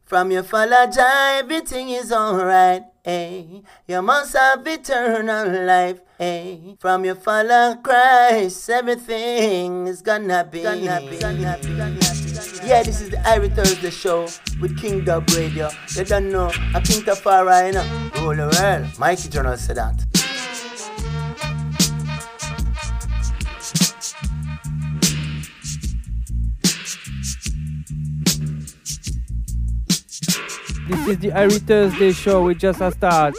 From your Father Jah, everything is alright. Hey, you must have eternal life. Hey, from your Father Christ, everything is gonna be. Yeah, this is the Irie Thursday show with King Dub Radio. You don't know, I King Tafari, you know. Rule the world. Mikey Journal said that. This is the Irie Thursday show with Just a Start.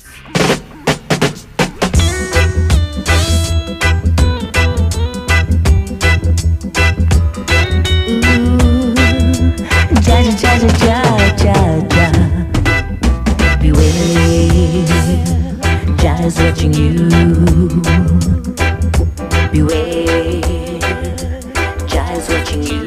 Beware, Jah is watching you. Beware, Jah is watching you.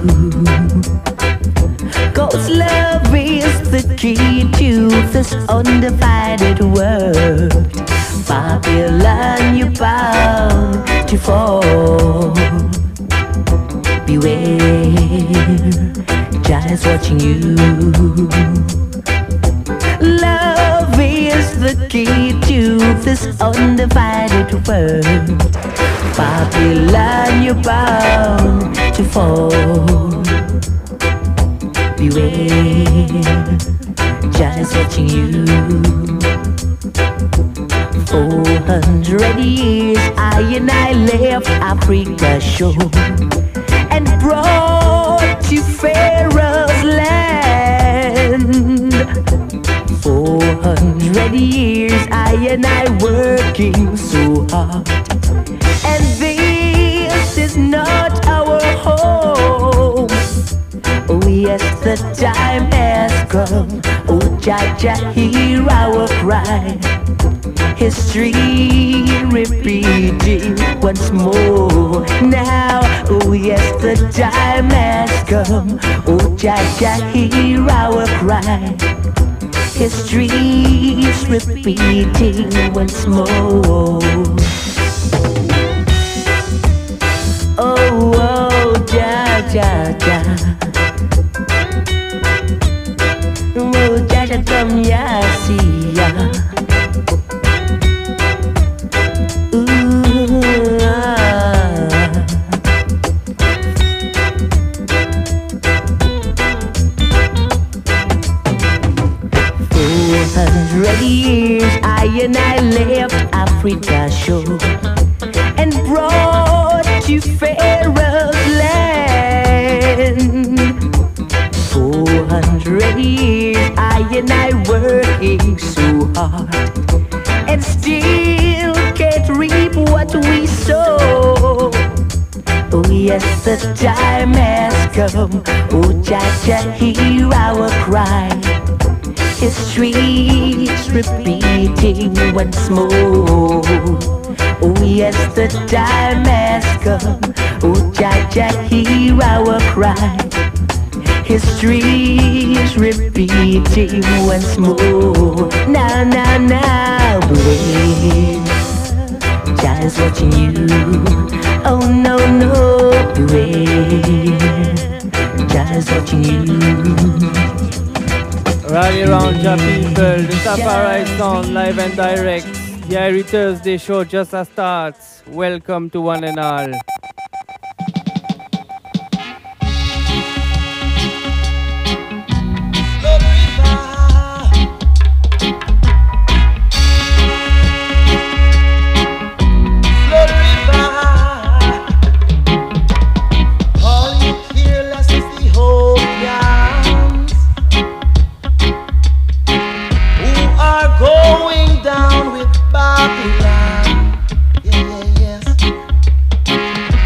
God's love is the key to this undivided world. Babylon, you're bound to fall. Beware, Jah is watching you. Love is the key to this undivided world. Babylon, you're bound to fall. Beware, Jah is watching you. 400 years I and I left Africa's shore and brought to Pharaoh's land. 400 years I and I working so hard, and this is not our home. Oh yes, the time has come. Oh Jah Jah, hear our cry. History repeating once more now. Oh yes, the time has come. Oh Jah Jah, hear our cry. History is repeating once more. Oh, oh, Jah Jah Jah. Oh, Jah Jah, come ya, see ya. Ooh, ah. 400 years I and I left Africa's shore and brought to Pharaoh's land. 400 years I and I working so hard and still can't reap what we sow. Oh yes, the time has come. Oh Jah Jah, hear our cry. History is repeating once more. Oh yes, the time has come. Oh Jah Jah, hear our cry. History is repeating once more. Now, now, now, beware, Jah is watching you. Oh no, no, beware, Jah is watching you. Rally around Jah people, the Tafari sound live and direct. The Irie Thursday show just a starts. Welcome to one and all. Babylon, yeah, yeah, yes.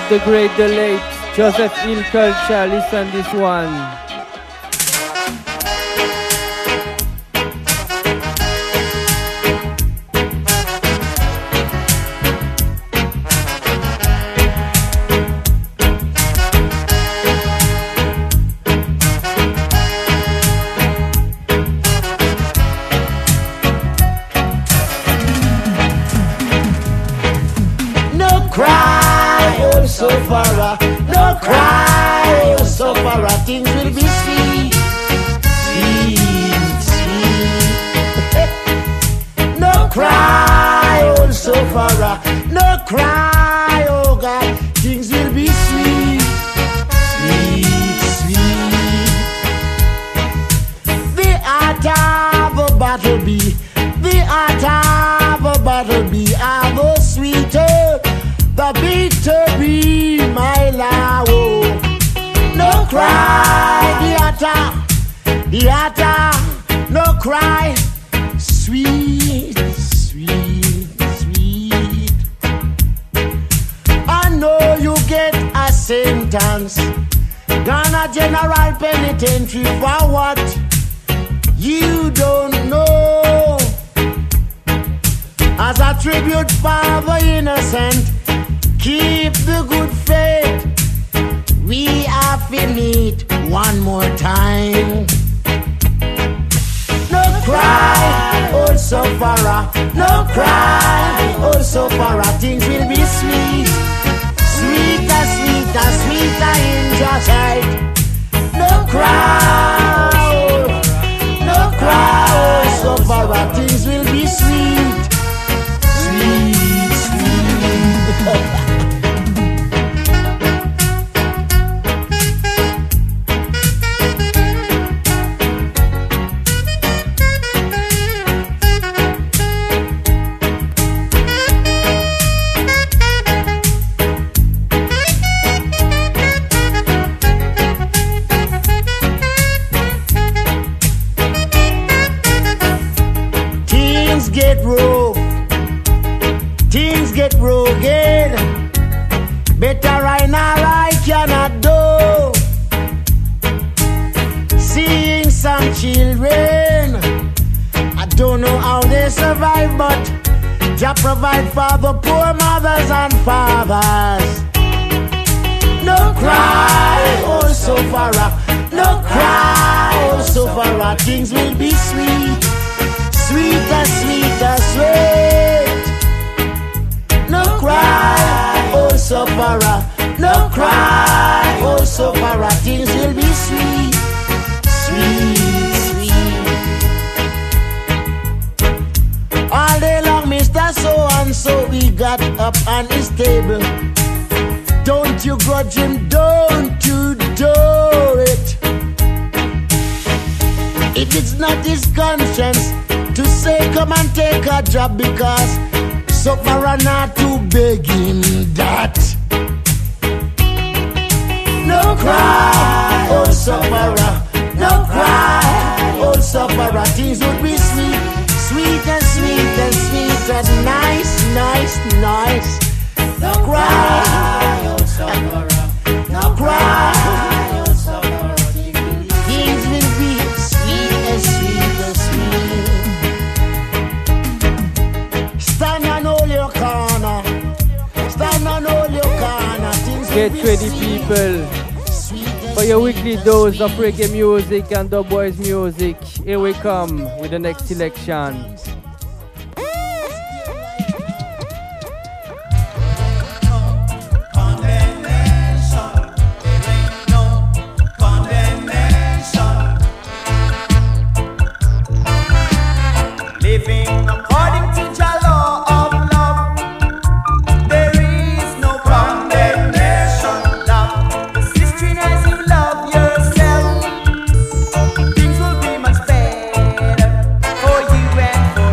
the great, the late Joseph Hill Culture. Listen this one. So far, no cry, oh, so far, things will be sweet, sweet, sweet. No cry, oh, so far, no cry, oh God, things will be sweet, sweet, sweet. The art of a battle be, the art of a battle be, I go sweeter. The bitter be my love. No cry, the atta, no cry. Sweet, sweet, sweet. I know you get a sentence. Ghana General Penitentiary for what you don't know. As a tribute for the innocent, keep the good faith. We have to meet one more time. No cry, oh sufferer. No cry, oh sufferer. Things will be sweet, sweeter, sweeter, sweeter in your sight. No cry, no cry, oh sufferer. Things will be sweet, sweet, sweet. Things get rugged. Better right now I cannot do. Seeing some children, I don't know how they survive, but Jah provide for the poor mothers and fathers. No cry, oh sufferer. No cry, oh sufferer. Things will be sweet, sweeter, sweeter, sweet. No cry, oh sufferer. No cry, oh sufferer. Things will be sweet, sweet, sweet. All day long, Mr. So-and-so, he got up on his table. Don't you grudge him, don't you do it. If it's not his conscience to say come and take a job, because sufferer not to beg him that. No cry, oh sufferer. No cry, oh sufferer. Things would be sweet, sweet and sweet and sweet and nice, nice, nice. No cry, oh sufferer. No cry, oh sufferer. Things will be sweet and sweet and sweet. Stand and hold your corner. Stand and hold your corner. Things Get ready, people, for your weekly dose of reggae music and dub boys music. Here we come with the next selection. Living according to the law of love, there is no condemnation. Love the sister as you love yourself. Things will be much better for you and for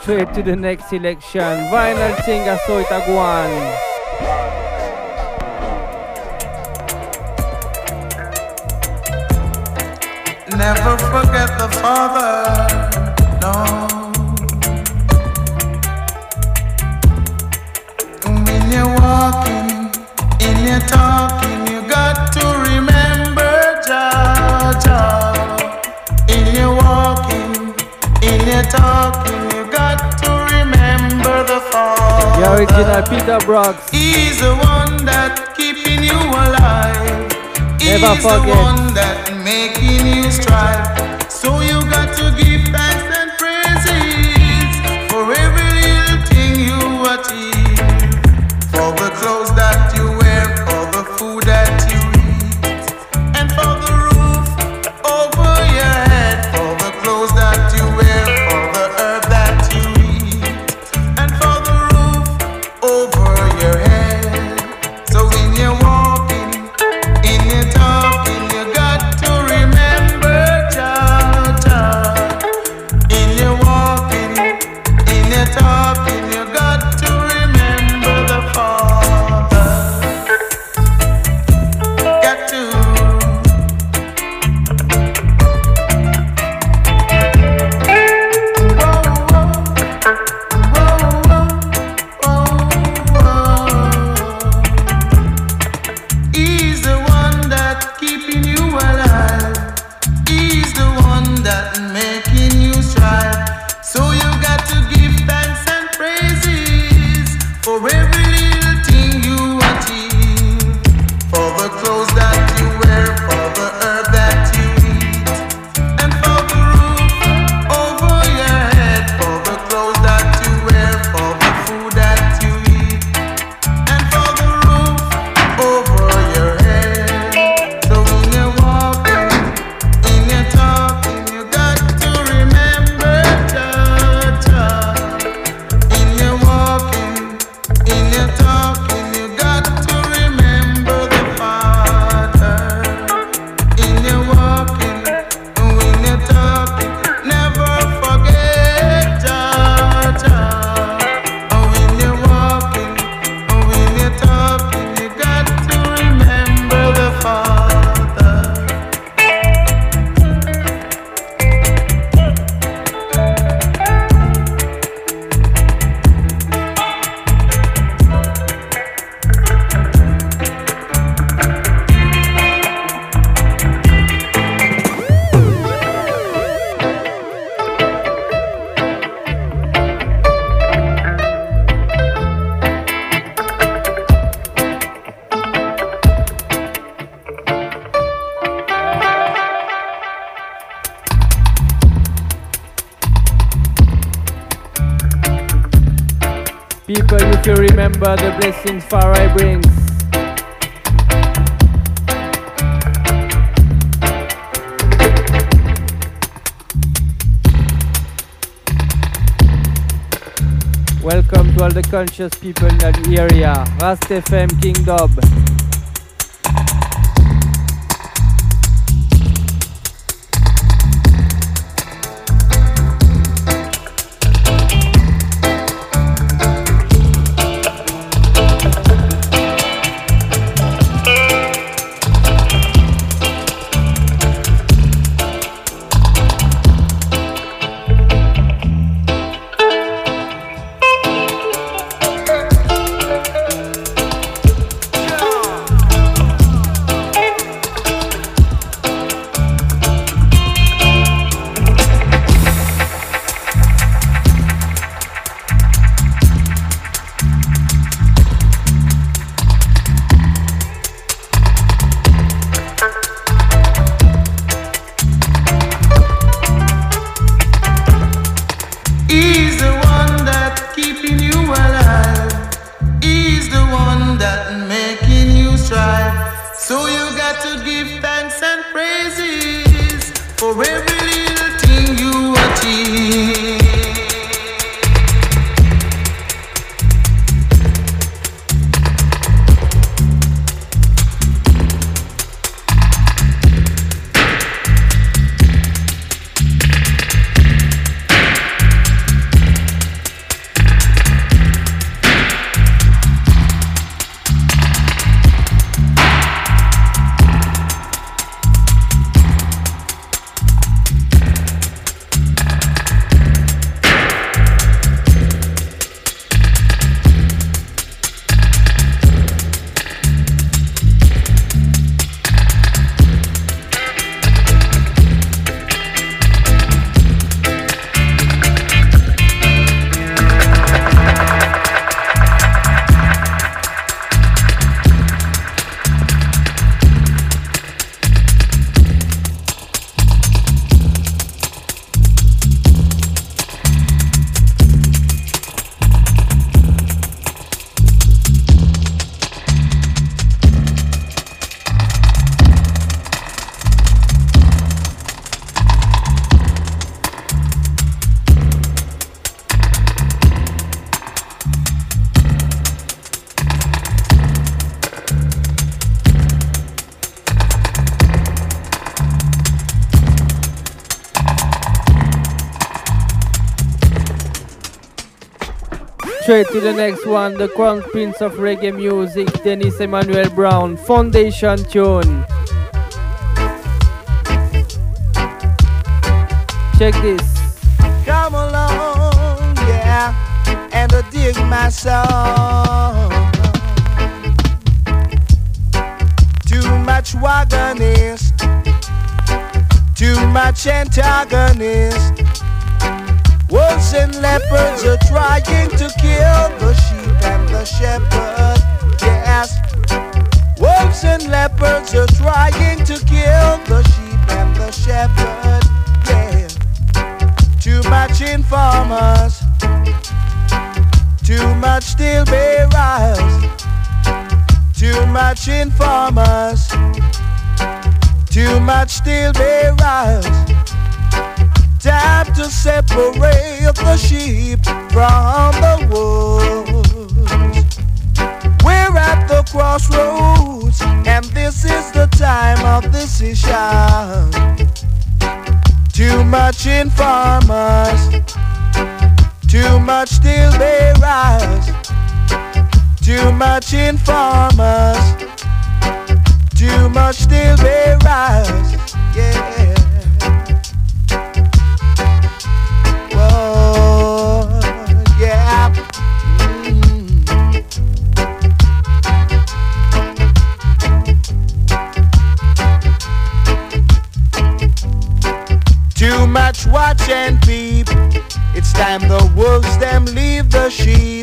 straight to the next selection. Vinyl thing, I saw it a go on. Never forget the Father, no. When you're walking, in your talking, you got to remember Jah, Jah. In your walking, in your talking, you got to remember the Father. The original Peter Brooks. He's the one that keeping you alive. Never He's forget. the one that making you strive. So you got to give thanks and praises for every little thing you achieve. For the clothes that you wear, for the food that you eat, and for the roof over your head. For the clothes that you wear, for the herb that you eat, and for the roof over your head. So when you're walking, in your talking, you got to remember Jah, Jah. In your walking, in your talking, you got to remember the Father. Got to. He's the one that keeping you alive. He's the one that making you strive. So you got to give thanks and praises for every little thing you achieve. For the clothes that you wear, for the herb that you eat, and for the roof over your head. For the clothes that you wear, for the food that you eat, and for the roof over your head. So when you're walking, in your talking, you got to remember Jah, Jah. In your walking, in your talking, you got to remember the Father. In your walking, when you're talking, never forget Jah, Jah. When you're walking, when you're talking, you got to remember the Father. People, if you remember the blessings Farai brings. Welcome to all the conscious people in that area. Rast FM King Dub. for every little thing you achieve. straight to the next one, the Crown Prince of Reggae Music, Dennis Emmanuel Brown, Foundation Tune. Check this. Come along, yeah, and dig my song. Too much wagonist, too much antagonist. Wolves and leopards are trying to kill the sheep and the shepherd. Yes, wolves and leopards are trying to kill the sheep and the shepherd. Yeah, too much informers, too much steel bearers, too much informers, too much steel bearers. Time to separate the sheep from the wolves. We're at the crossroads, and this is the time of decision. Too much informers, too much steel bearers, too much informers, too much steel bearers. Yeah. Whoa, yeah. Too much watch and peep. It's time the wolves them leave the sheep.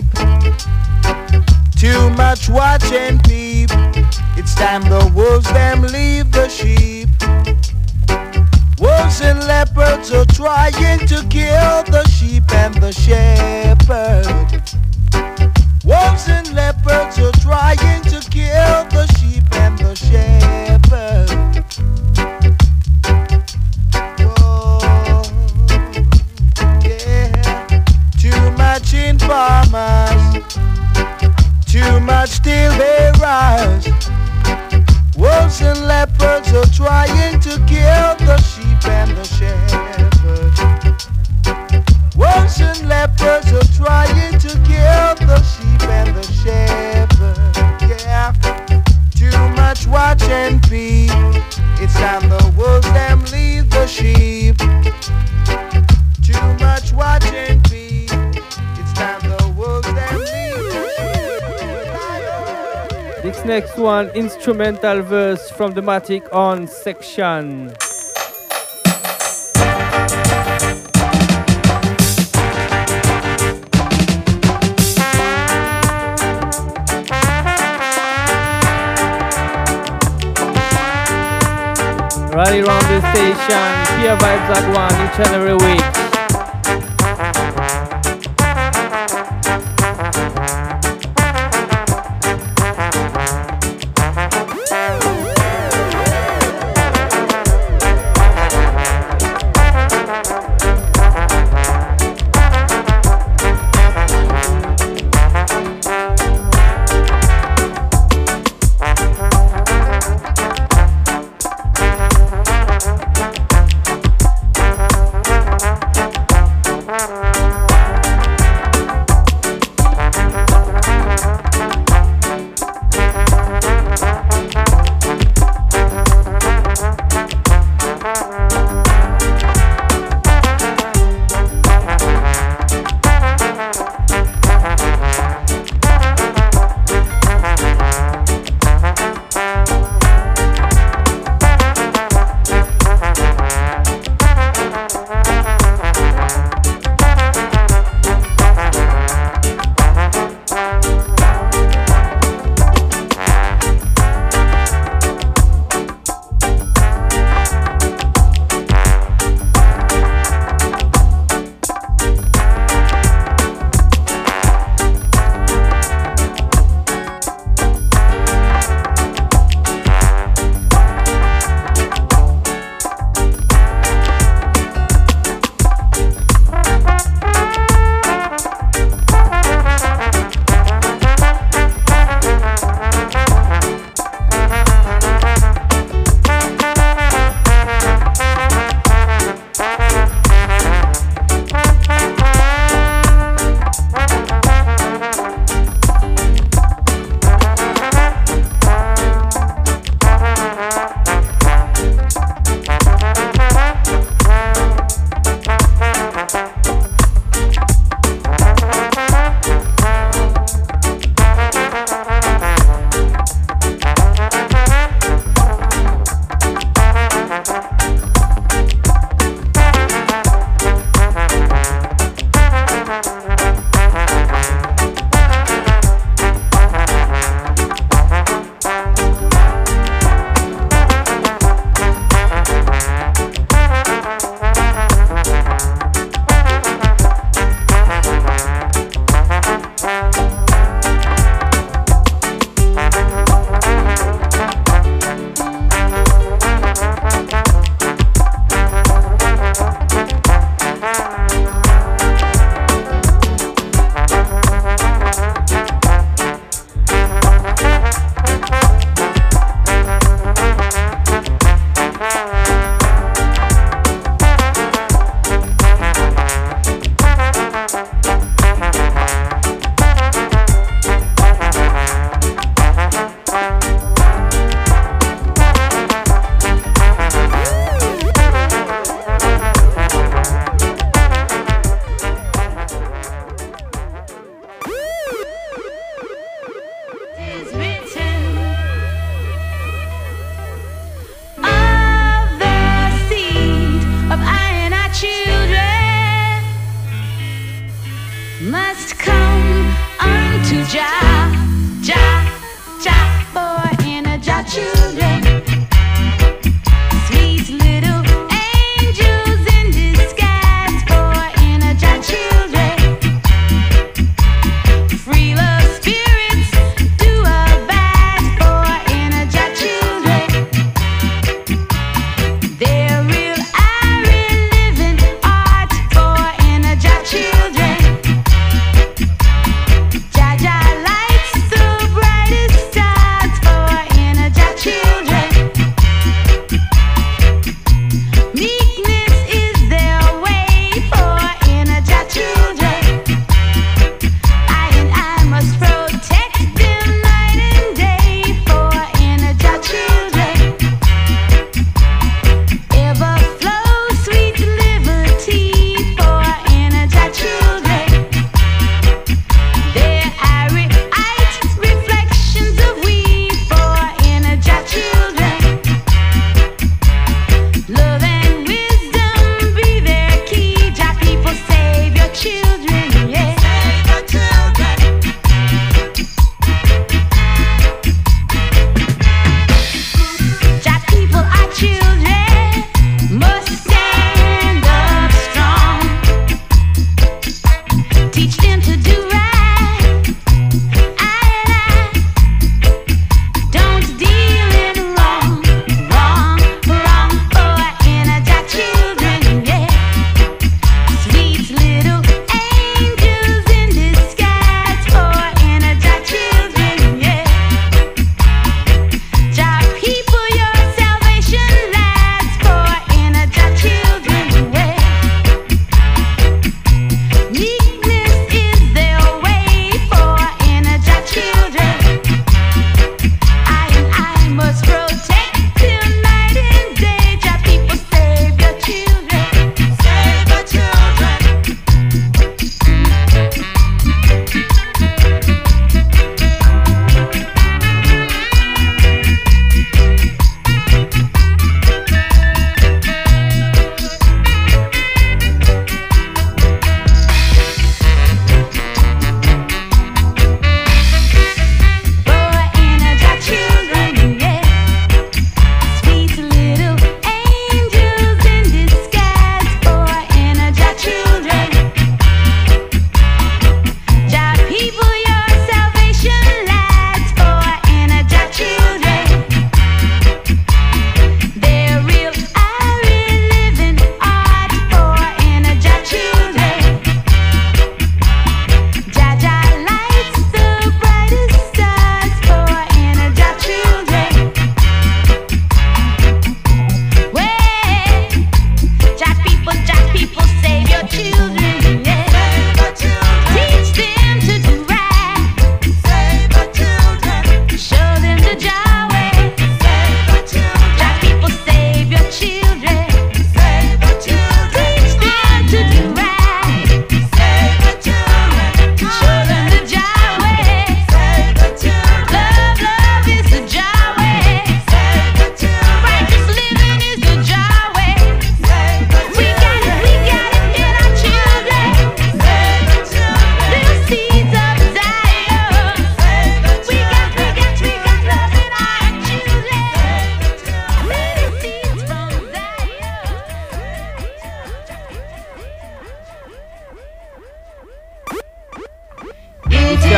Too much watch and peep. It's time the wolves them leave the sheep. Wolves and leopards are trying to kill the sheep and the shepherd. Wolves and leopards are trying to kill the sheep and the shepherd. Whoa, yeah. Too much informers, too much steel bearers. Wolves and leopards are trying to kill the sheep and the shepherd. Wolves and leopards are trying to kill the sheep and the shepherd. Yeah, too much watch and peep. It's time the wolves them leave the sheep. Too much watch and peep. It's time the wolves them leave the sheep. This next one, instrumental verse from the Matic On section. Right around the station, Pure Vibes at 1 each and every week.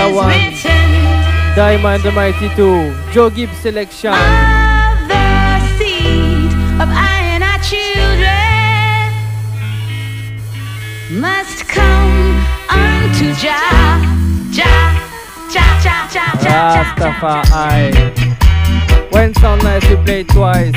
another one. Diamond the Mighty 2. Joe Gibbs selection. Of the seed of I and our children must come unto Jah, Jah, Jah, Jah, Jah, Jah, Rastafari. When sound nice, we play it twice.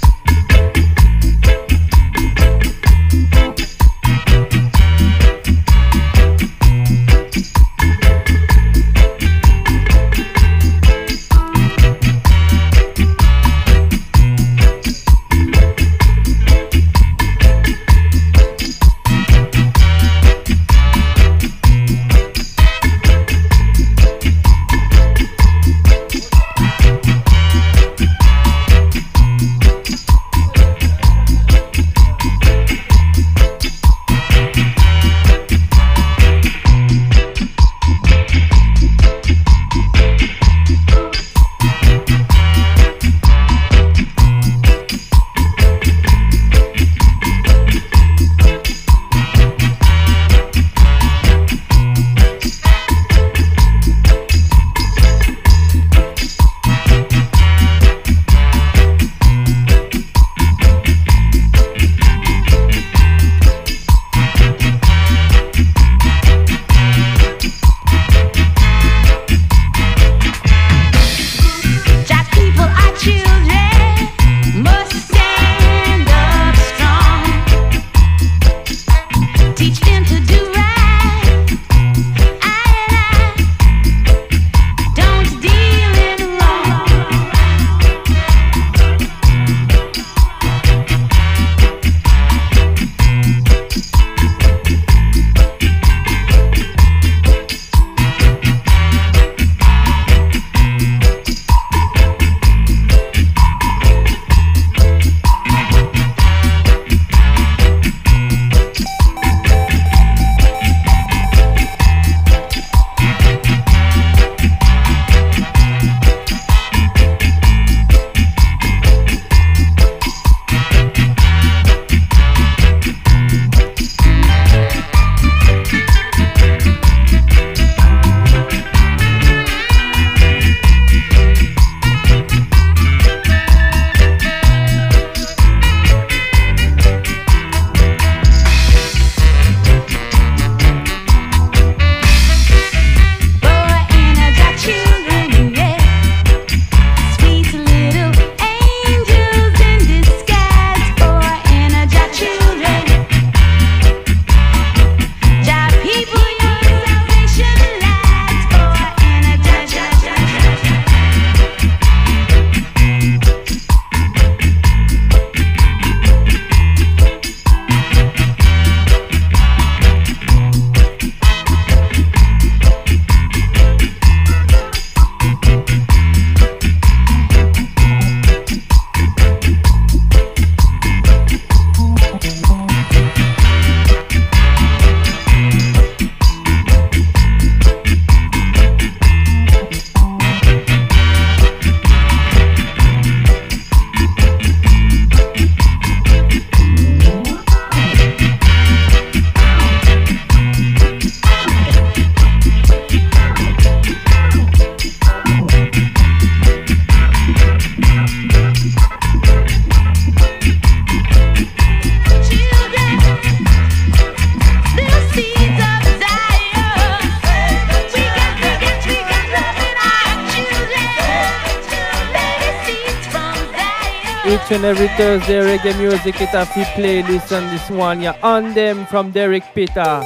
Each and every Thursday, reggae music, it have to playlist on this one. You're on them from Derek Peter.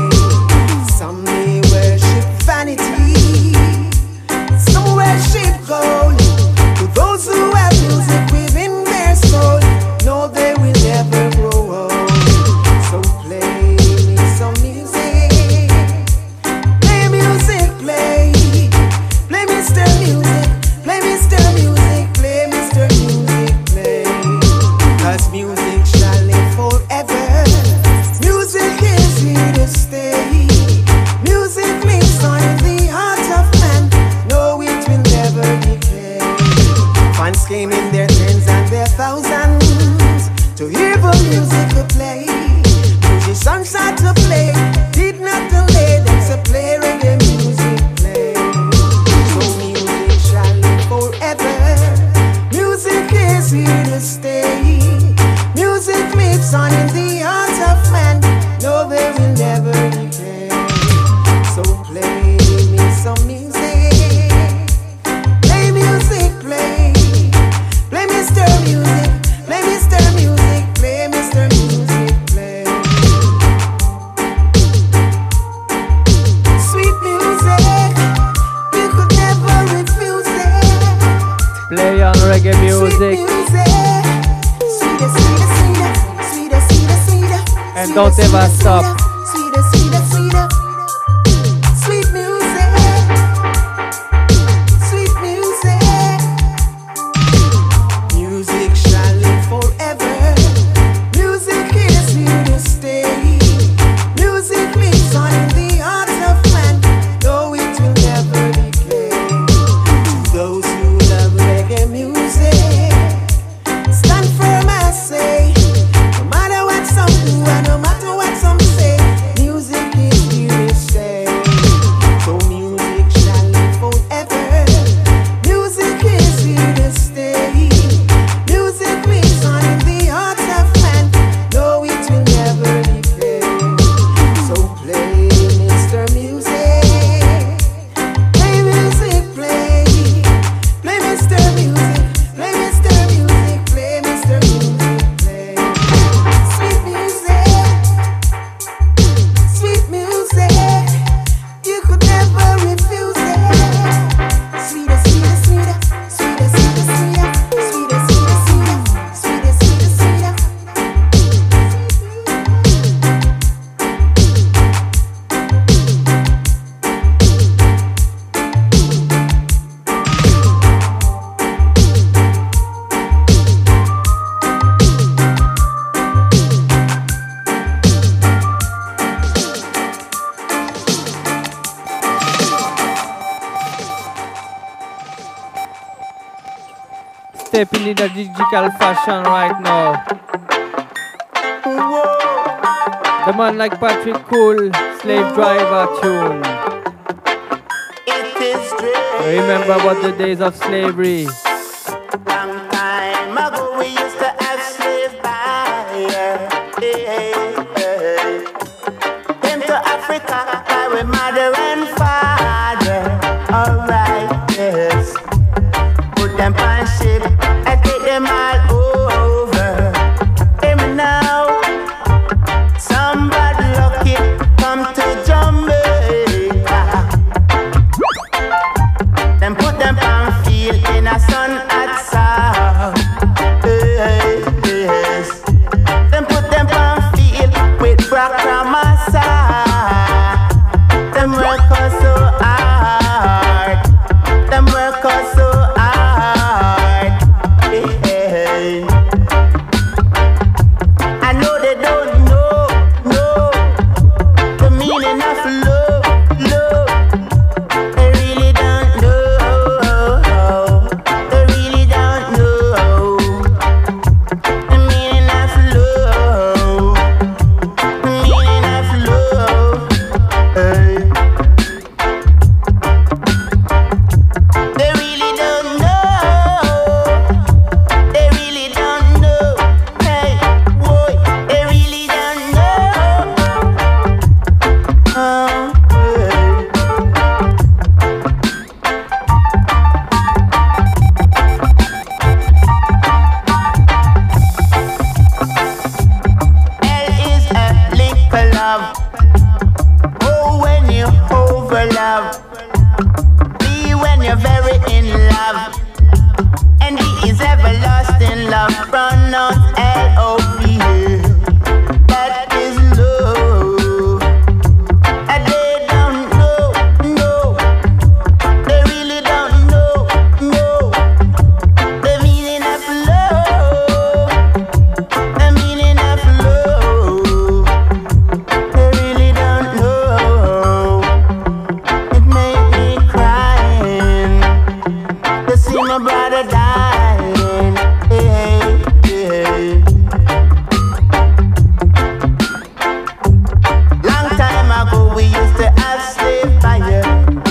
Some worship music. And don't ever stop. Stepping in the digital fashion right now. The man like Patrick Cool, Slave Driver tune. Remember about the days of slavery. Long time ago we used to have slave buyer. Came to Africa by with mother and father. Alright, yes. Put them on ship and take them all over. Hear me now. Somebody lucky come to Jamaica. Then put them on field in a sun at south. Yes. Then put them on field with Brakamasa. Them work us so hard. Them work us so hard. Yeah. I know they don't know the meaning of love, love. They really don't know. They really don't know the meaning of love. The meaning of love. Hey. They really don't know. They really don't know. Hey, boy, they really don't know. Hey. L is a link for love. Oh, when you over love. B when you're very in love. And D is everlasting love. Pronounce L-O-V. That is love. And they don't know. They really don't know. The meaning of love. The meaning of love. They really don't know. It made me crying to see my brother dying. Yeah. Long time ago we used to have slave fire.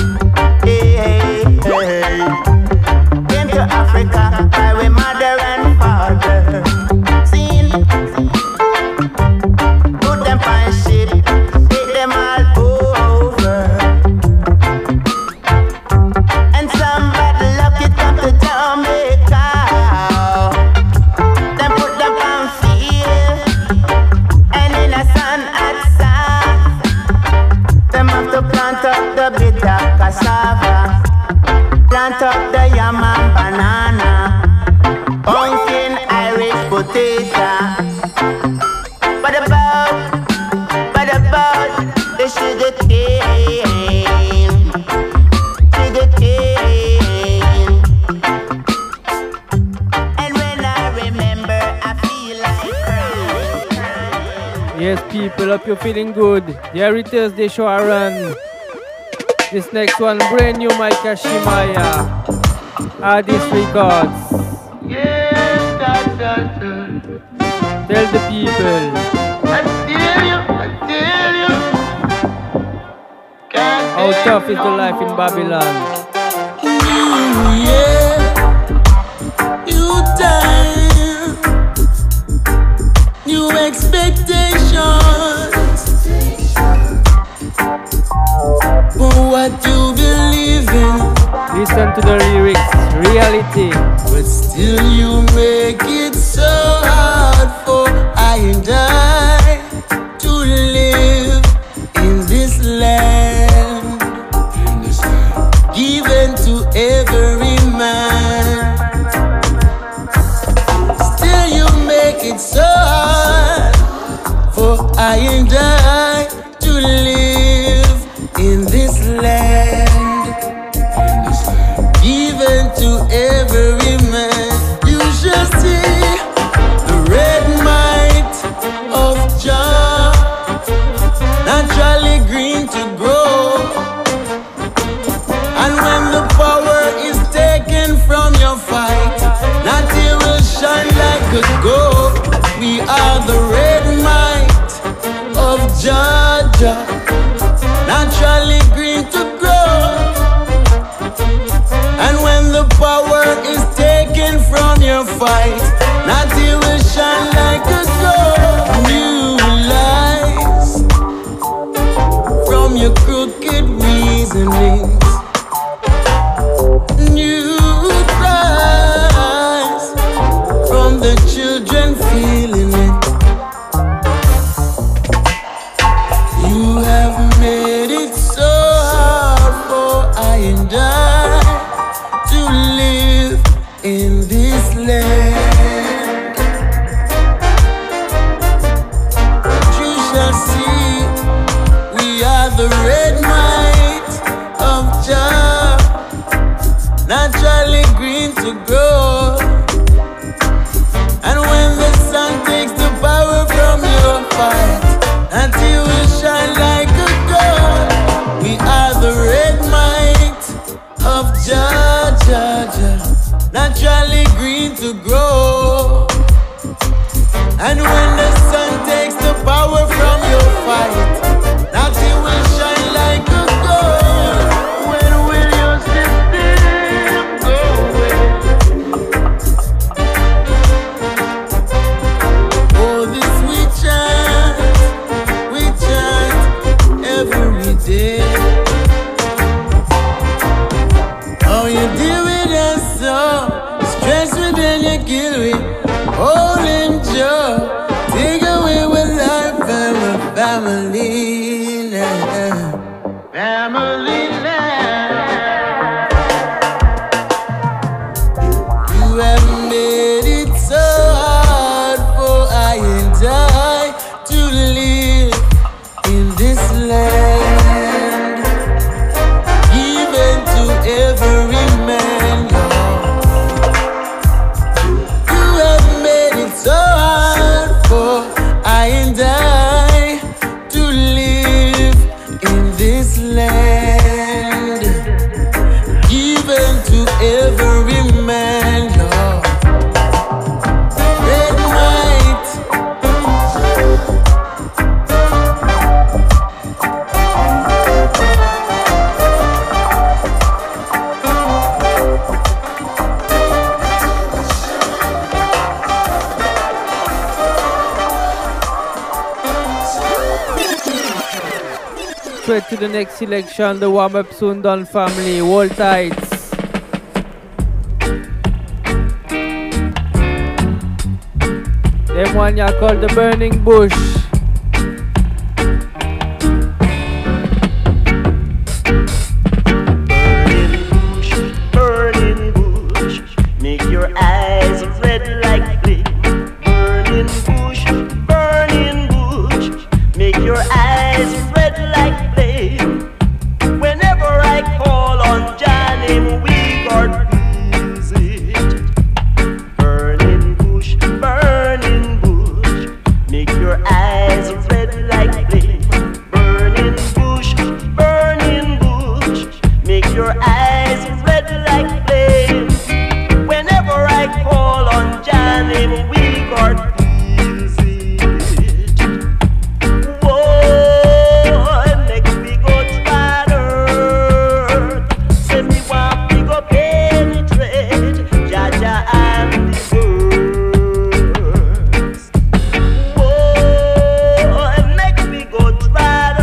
Came to Africa by with mother and father. Seen, put them on ship, take them all over. And somebody lucky come to Jamaica. Then put them on field and in a sun at south. Them have to plant up the bitter cassava, plant up the yam and banana. people. Hope you're feeling good. The every Thursday show I run. This next one, brand new Micah Shimaya. Artist Records. Tell the people. I tell you. How tough is the life in Babylon? New time, new expectations for what you believe in. Listen to the lyrics, reality. But still you make it so hard for I and I to live in this land, given to every man. Still you make it so hard for I and I to live in this land, given to every man. You shall see the red might of Jah, naturally green to grow. And when the power is taken from your fight, Natty will shine like a gold. We are the red might of Jah, naturally green to grow. And when the power is taken from your fight, Natty will shine like a gold. New lies from your crooked reasonings, new cries from the children feeling it. You have made it so hard for I and I to live in this land. You shall see we are the red might of Jah, naturally green to grow. And when the sun takes the power from your fight, until we shine like a gold. We are the red might of Jah, naturally green to grow. And when the sun takes the power from your fight, nothing will shine like a gold. When will your system go away? Oh, this we chant every day. Oh, you deal with us so, stress within you kill we, holding joy, take away with life and with family now. Family now. You have made it so hard for I and I to live in this land, given to every man. You have made it so hard for I and I to live in this land, given to every man. Red and white, Straight to the next selection, the warm up soon done family, Wall Tights. Them one ya called the Burning Bush. Burning bush, make your eyes red like flame. Burning bush, make your eyes red like flame. Whenever I call on Jah name, we got visit. Burning bush, make your eyes eyes red like flame. Whenever I call on Jah, name weak or feels it. Whoa, it makes me go tired. Say me want to go penetrate Jah Jah and the words. Whoa, it makes me go tired.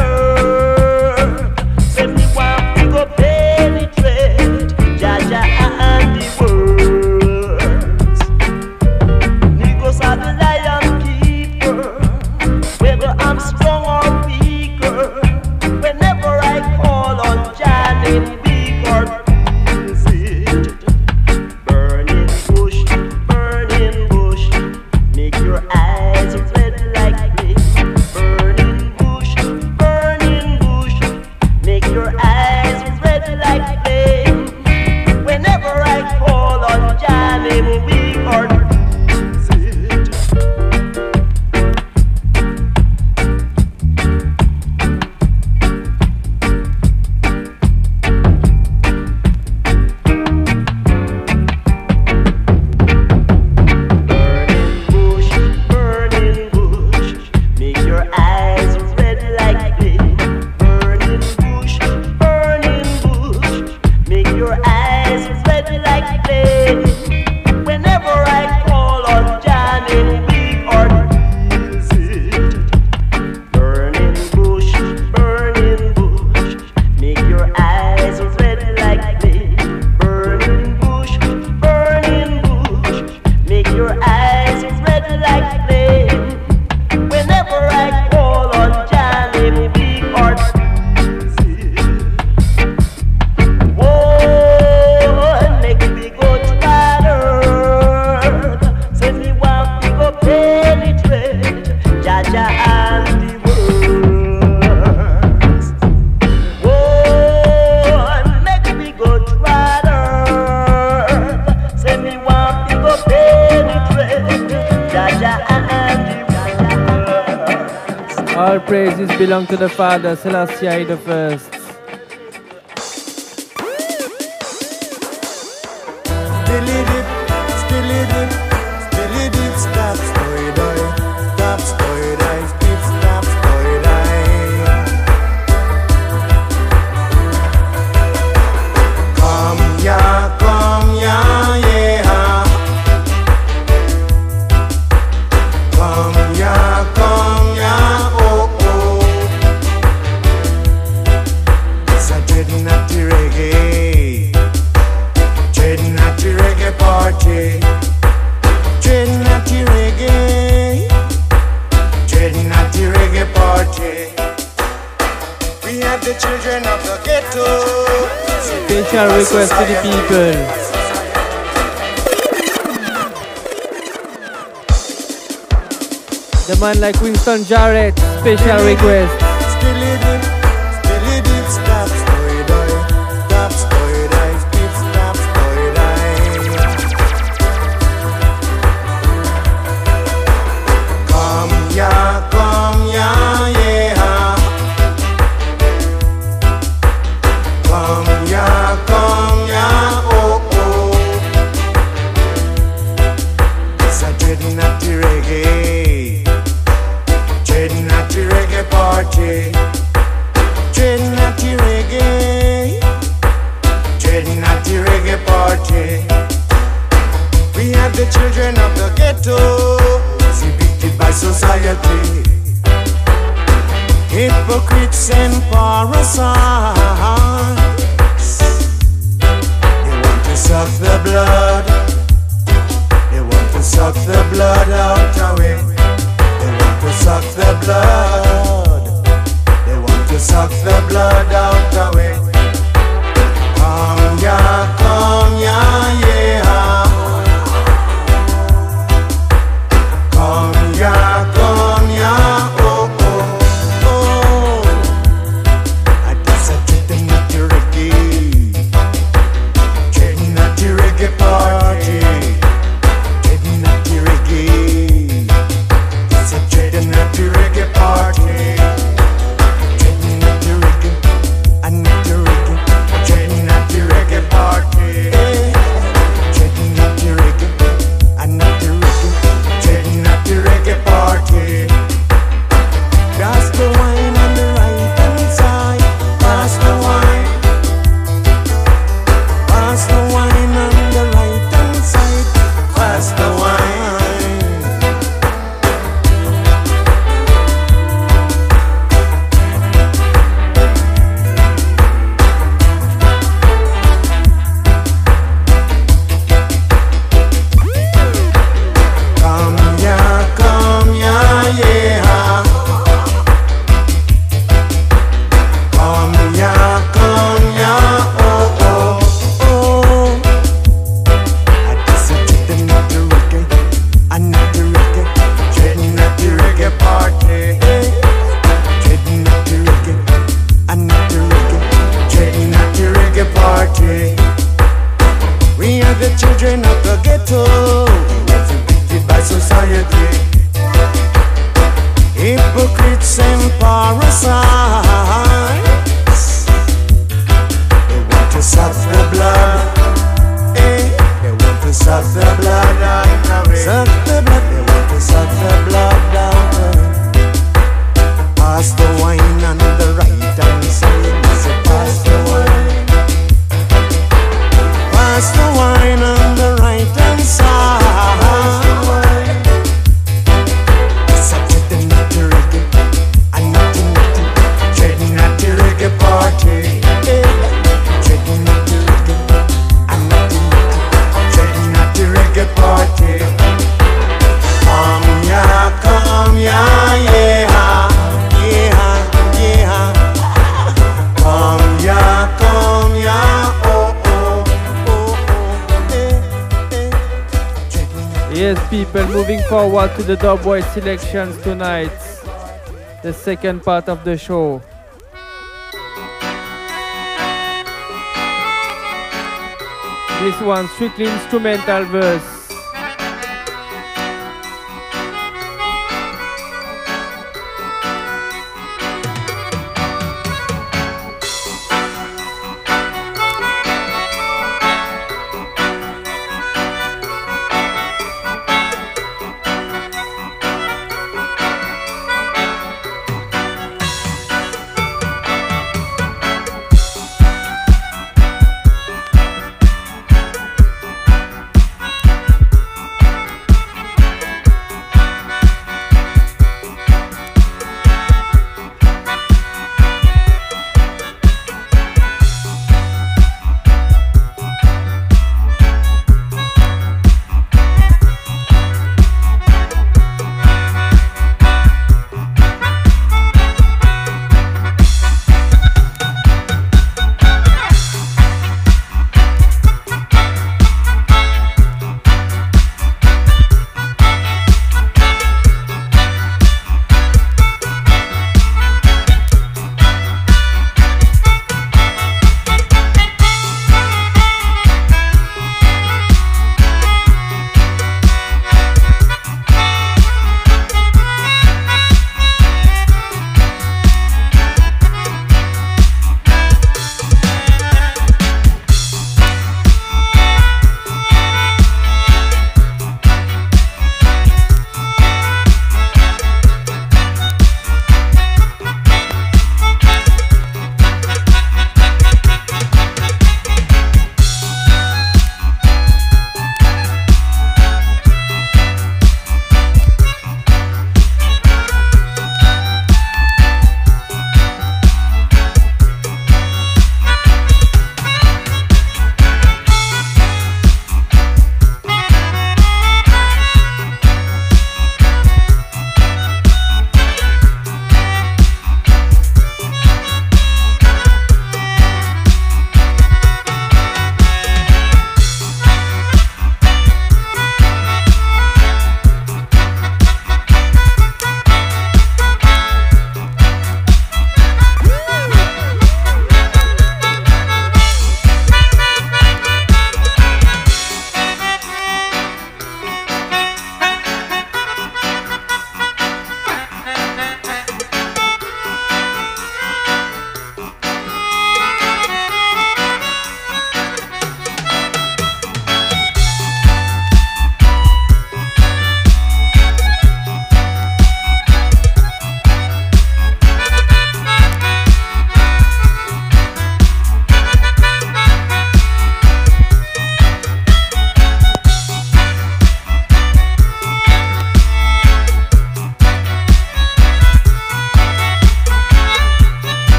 Say me want to go penetrate Jah Jah and the words. Negroes are the lion keeper, whether I'm strong or weaker. Whenever I call on Jah, name weak or feels it. Burning bush, make your eyes red like flame. Burning bush, make your eyes red like flame. Whenever I call on Jah, name weak or feels it. Burning bush, make your eyes red like flame. Burning bush, make your eyes red like flame. Whenever I call on Jah, name weak or feels it. Burning bush, make your eyes red like flame. Burning bush, make your eyes red like flame. Whenever I call on Jah, name weak or feels it. Whoa, make me go tired. Say me want to go penetrate Jah Jah and the words. Whoa, make me go tired. Say me want to go penetrate Jah Jah and the words. All praises belong to the Father, Selassie the First. Stop story die, stop story die, stop story die. Come ya, yeah. Come ya, oh. It's a dreading at the reggae party. Dreading at the reggae party. We have the children of the ghetto. Special request to the people. The man like Winston Jarrett, special request. Stop story die, stop story die, stop story die. Come ya, yeah. Come ya, oh. It's a dreading at the reggae party. Dreading at the reggae party. We have the children of the ghetto, evicted by society. Hypocrites and parasites. They want to suck the blood. They want to suck the blood out away. They want to suck the blood. They want to suck the blood out away. Come ya, yeah. Come ya, oh. I just a dreading at the reggae party. Dreading at the reggae. It's a dreading at the reggae party. Dreading at the reggae. yeah. We are the children of the ghetto, evicted by society. Hypocrites and parasites. They want to suck the blood. They want to suck the blood. Suck the blood. They want to suck the blood down. Pass the wine on the right hand side. Pass the wine. Pass the wine on the right hand side. Saturday night reggae, and nothing, treading at the reggae party. Treading at the reggae, and nothing, treading at the reggae party. Come ya, yeah, yeah, yeah. Come ya, oh, oh, oh, Yes, people, moving forward to the Dubwise selections tonight. The second part of the show. This one strictly instrumental verse.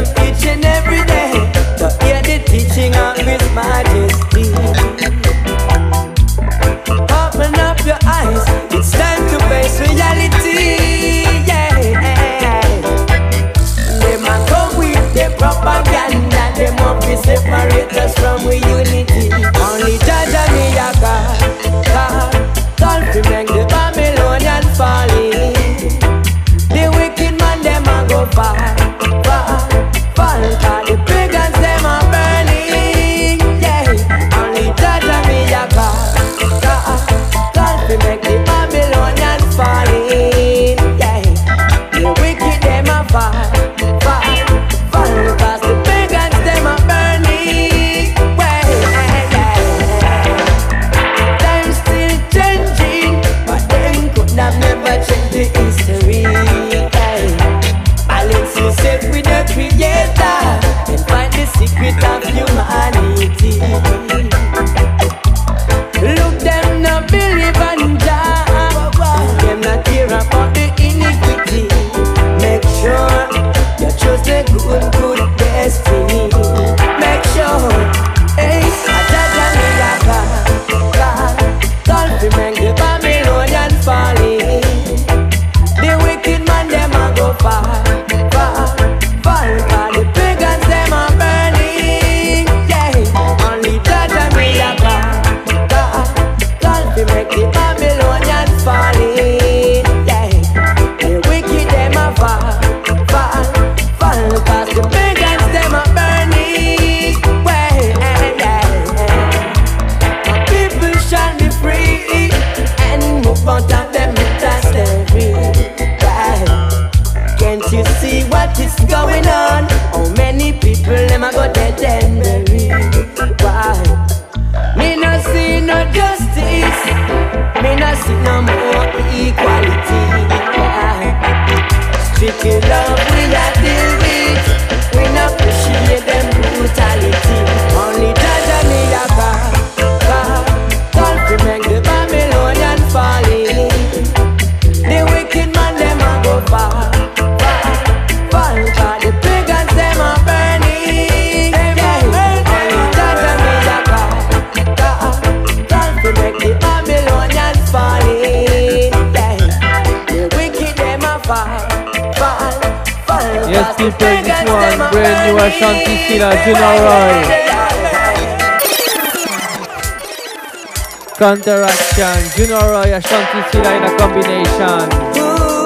each and every day to hear the teaching of His Majesty. Open up your eyes, it's time to face reality. Yeah, they might come with their propaganda, they want to separate us from we unity. Only Jaja me a God to make the Babylonian falling. The wicked man them a go far, far, far. Cause the pagans them a burning. Yeah, only Jaja me a God to make the Babylonian falling. Yeah, the wicked them a far, far, far. Cause the pagans them a burning. Well, time still changing, but them could have never changed the history. Balance yourself with the Creator and find the secret of humanity. Look, them not believe in Jah, them not care about the iniquity. Make sure you choose the good destiny. Make sure, hey, a Jaja me a God to make the Babylonian falling. The wicked man them a go far, far, far. Cause the pagans them a burning. Yeah, only Jaja me a God to make the Babylonian falling. Yeah, the wicked them a far, far, far. Cause the pagans them a burning. Well, my people shall be free and move out of them mental slavery. Can't you see what is going on? How many people them a go dead and buried? Why? Me no see no justice, me no see no more equality. Strictly love we a deal with, we no appreciate them brutality. Only Jaja me a God to make the Babylonian falling. The wicked man them a go far, far, far. Cause the pagans them a burning. Only Jaja me a God to make the Babylonian falling. The wicked them a fall, fall, fall. Yes, people, this one brand new Ashanti Silla, Junior Roy. Counteraction, Junior Roy, Ashanti Silla in a combination.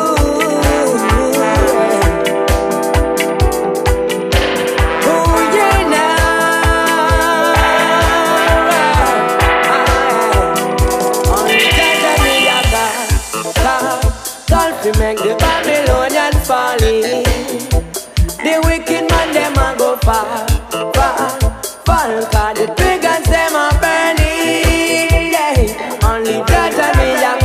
Make the Babylonian falling. The wicked man them a go far, far, far. Cause the pagans them a burning. Yeah, only Jaja me a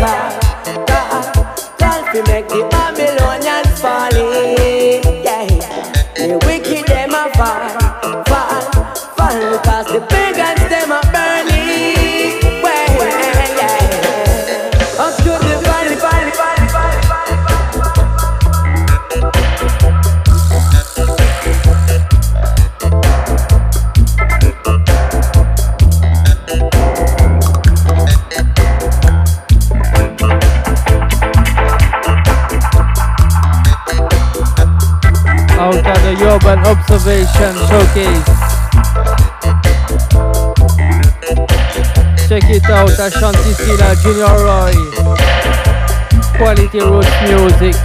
God to make the Babylonian falling. Yeah, the wicked them a far, far, far. Cause the pagans them a burning. Well, yeah, up to the valley, valley, valley. Out of the Urban Observation Showcase. Check it out, Ashanti Silla, Junior Roy. Quality roots music.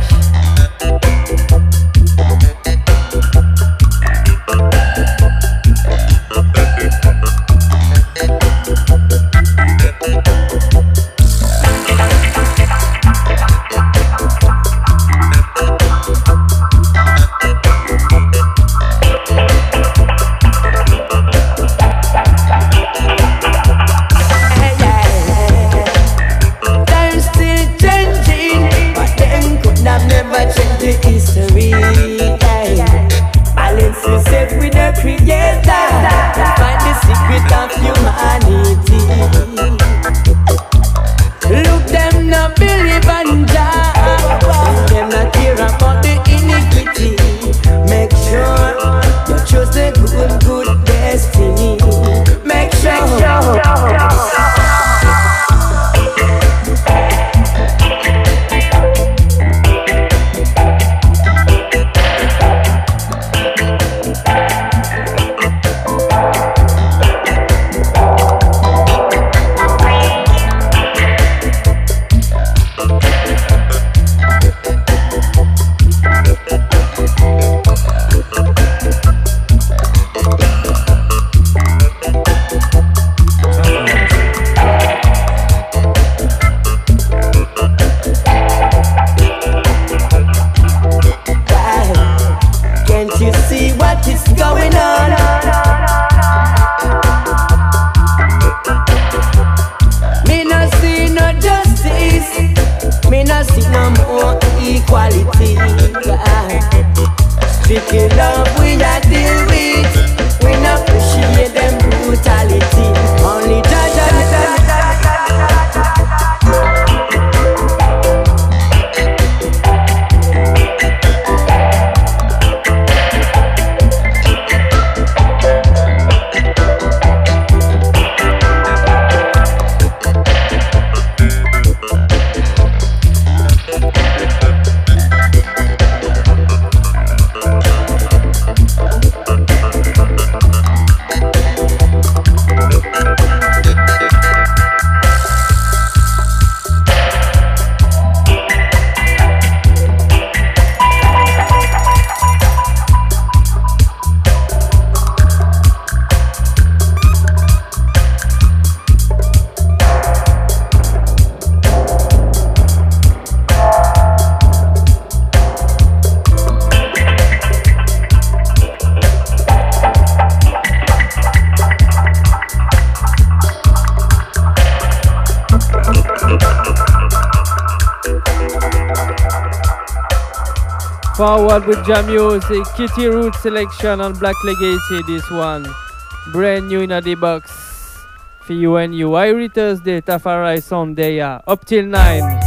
Make sure injustice going on. Me not see no justice, me not see no more equality. Strictly love we a deal with, we not appreciate them brutality. Only Forward with jam music, Kitty Root selection on Black Legacy. This one, brand new in the box. For you and you, Irie Thursday, Tafari Sunday, yeah. Up till 9.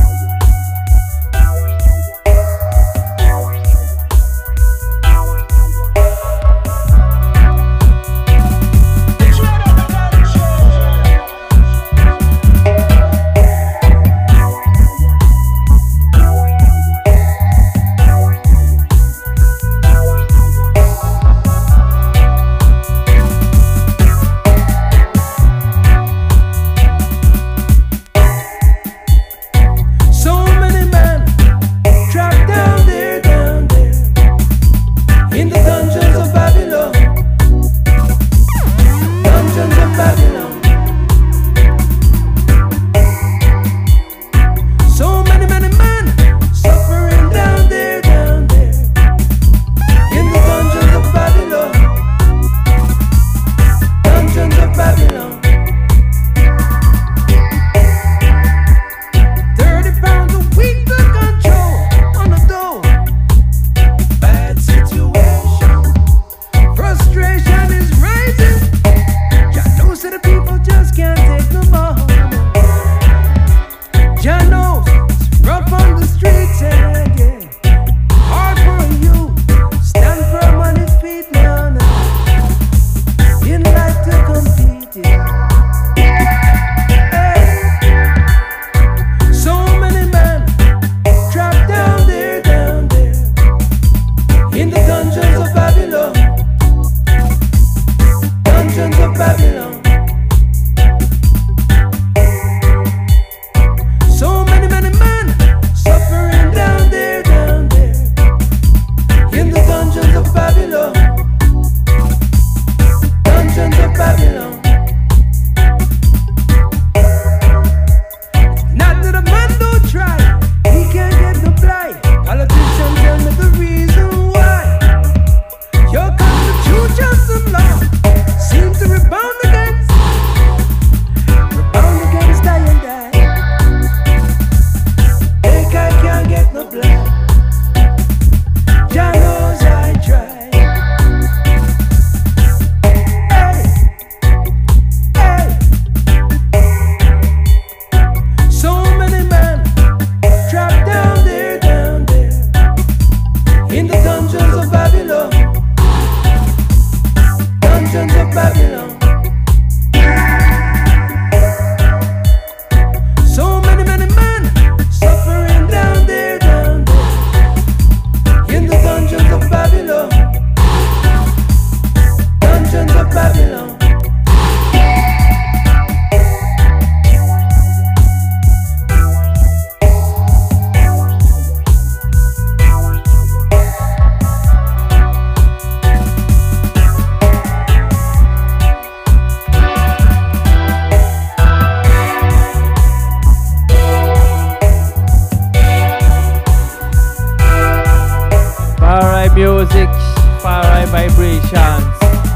dance.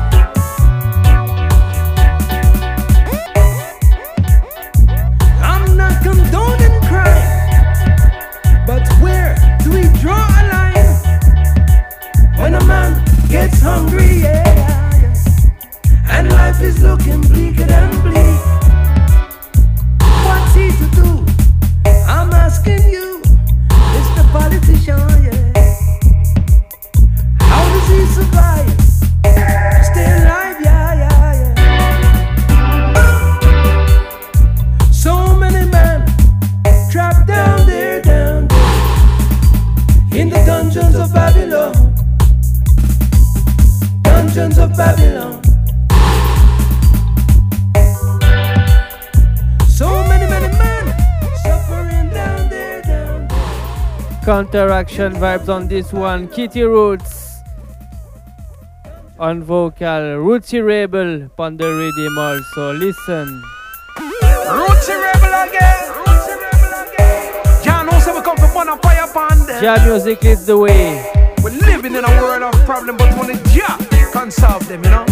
I'm not condoning crime, but where do we draw a line? When a man gets hungry, yeah, and life is looking bleaker than bleak, what's he to do? I'm asking you, Mr. Politician, yeah. How does he survive? Stay alive, yeah. So many men trapped down there, in the dungeons of Babylon. Dungeons of Babylon. So many men suffering down there. Counteraction vibes on this one. Kitty Roots on vocal. Rootsy Rebel on the rhythm also. Listen. Rootsy Rebel again. John knows how we come from one of fire upon them. Jam music is the way. We're living in a world of problems, but only Jah can solve them, you know.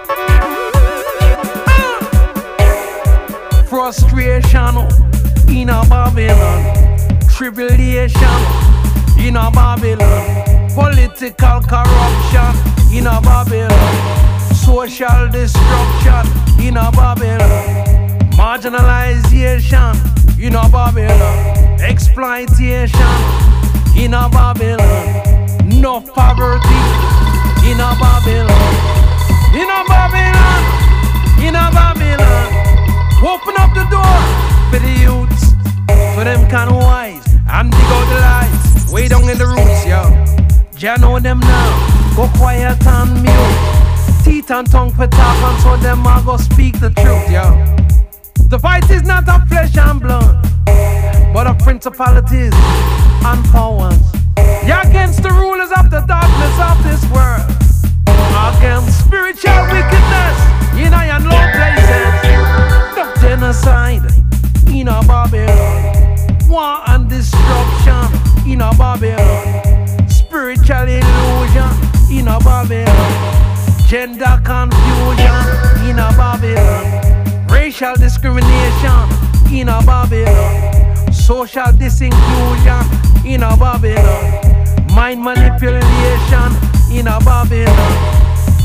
Frustration in a Babylon, tribulation in a Babylon, political corruption in a Babylon, social destruction in a Babylon, marginalization in a Babylon, exploitation in a Babylon, no poverty in a Babylon, in a Babylon, in a Babylon. Open up the door for the youths, for them kind of wise, and dig out the lights, way down in the roots, yo. Jah know them now, go quiet and mute, teeth and tongue for talk, and so them all go speak the truth, yo. The fight is not of flesh and blood, but of principalities and powers. You're against the rulers of the darkness of this world, against spiritual wickedness in high and low places. No genocide in a Babylon, war and destruction in a Babylon, spiritual illusion in a Babylon, gender confusion in a Babylon, racial discrimination in a Babylon, social disinclusion in a Babylon, mind manipulation in a Babylon,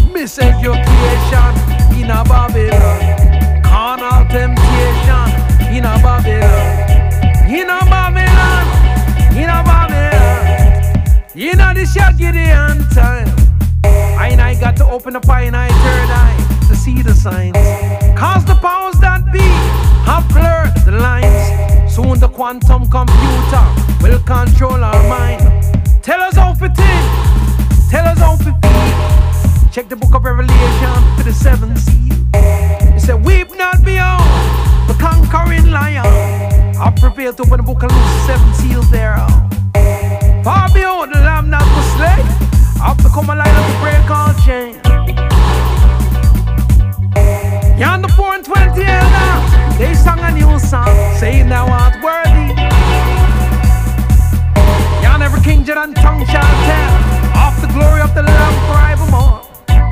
miseducation in a Babylon, carnal temptation in a Babylon, in a Babylon, in a Babylon, in a this Gideon time. I got to open up eye and eye, third eye, to see the signs, cause the powers that be have blurred the lines. Soon the quantum computer will control our mind. Tell us how to think, tell us how to feel. Check the book of Revelation for the 7th seal. It said, weep not beyond the conquering lion. I prepared to open the book and lose the 7 seals there. Far beyond the lamb that was slain, I've become a lion to break all chains. Yonder 4 and 20 elders, they sang a new song, saying thou art worthy. Yonder every king, jet and tongue shall tell of the glory of the Lamb forevermore.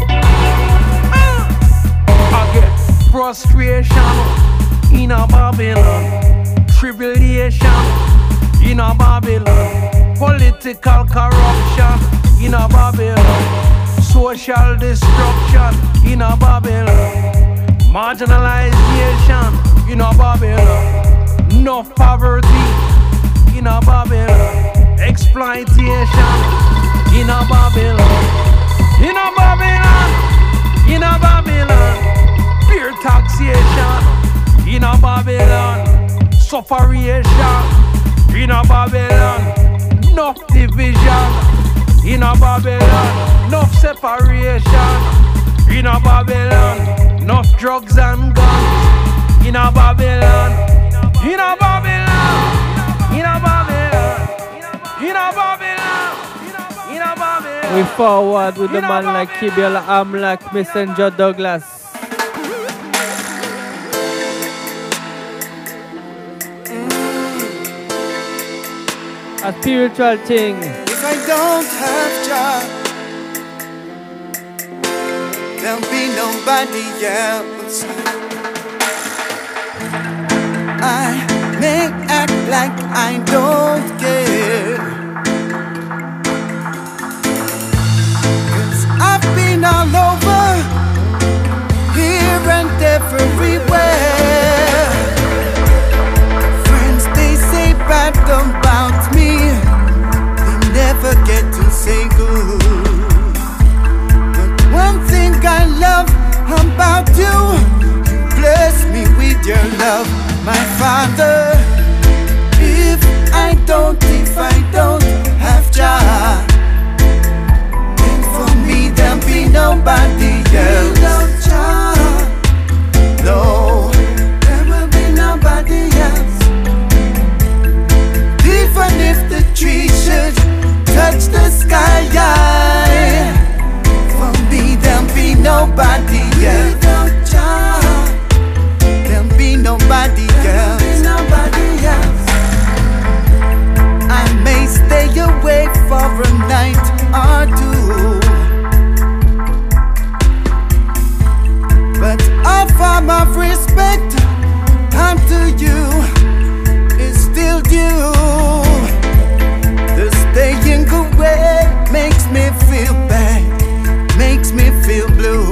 Again, frustration in a Babylon, tribulation in a Babylon, political corruption in a Babylon, social destruction in a Babylon, marginalization in a Babylon, no poverty in a Babylon, exploitation in a Babylon, in a Babylon, in a Babylon, pure taxation in a Babylon, sufferation in a Babylon, no division in a Babylon, no separation in a Babylon, no drugs and guns in a Babylon, in a Babylon, in a Babylon, in a Babylon, in a Babylon. We forward with the man like Kibel Amlak, Messenger Douglas. A spiritual thing. If I don't have there'll be nobody else. I may act like I don't care, 'cause I've been all over, here and everywhere. Friends, they say bad about me, they never get to say good. But one thing I love about you, you bless me with your love, my Father. If I don't have Jah, then for me there'll be nobody else. Without Jah, no, there will be nobody else. Even if the tree should touch the sky, for me there'll be nobody else. Without Jah, there'll be nobody else. I may stay away for a night or two, but a form of respect unto you is still due. The staying away makes me feel bad, makes me feel blue.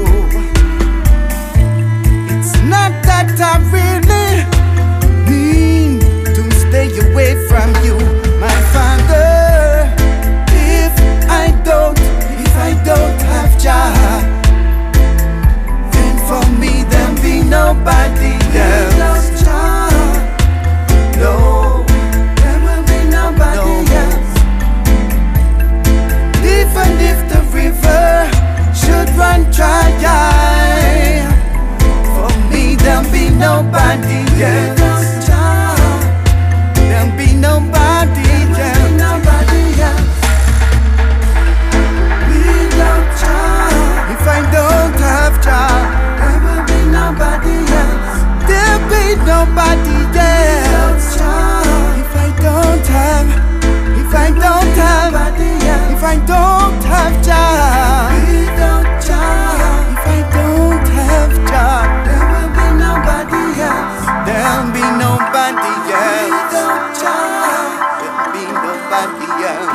It's not that I really mean to stay away from you, my Father. If I don't have Jah, then for me there'll be nobody else. No, there will be nobody else. Even if the river should run dry, for me there'll be nobody else. There'll be nobody else. Without Jah, if I don't have Jah, there will be nobody else. There'll be nobody else. If I don't have Jah, without Jah, if I don't have Jah, there will be nobody else. There'll be nobody else. Without Jah, there'll be nobody else.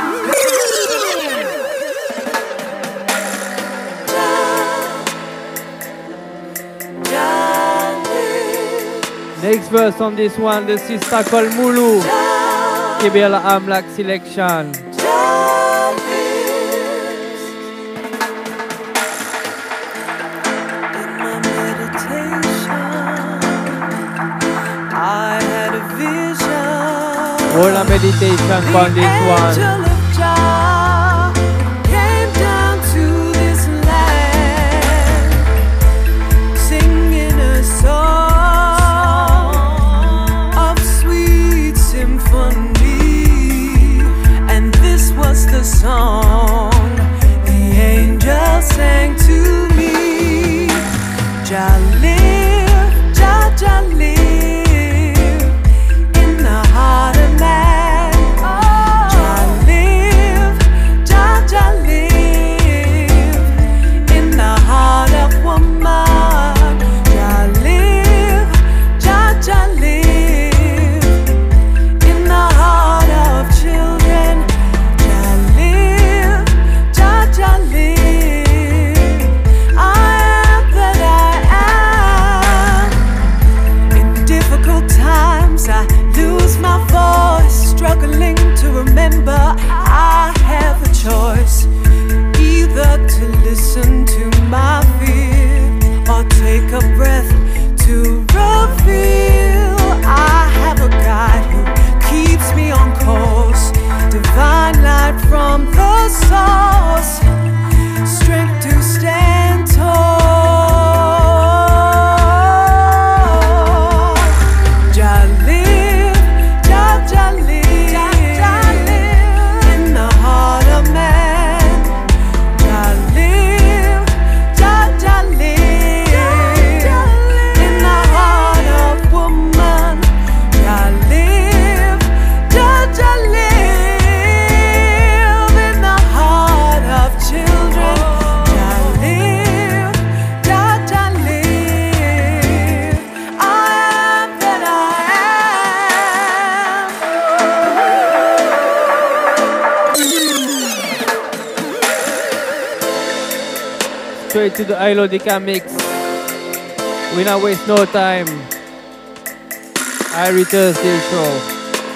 Next verse on this one, the sister called Mulu. KBL Amlak selection. All a meditation for this one. Song the angel sang to me. Jah live, Jah live in the heart of man. Jah live, Jah live in the heart of woman. Jah live, Jah live in the heart of children. Jah live, I am that I am. In difficult times I lose my voice, struggling to remember I have a choice, either to listen to my fear or take a breath to reveal I have a guide who keeps me on course, divine light from the source, strength to stand tall. Jah live, Jah live in the heart of man. Jah live, Jah live straight to the Ilodica mix. We not waste no time. Irie Thursday show.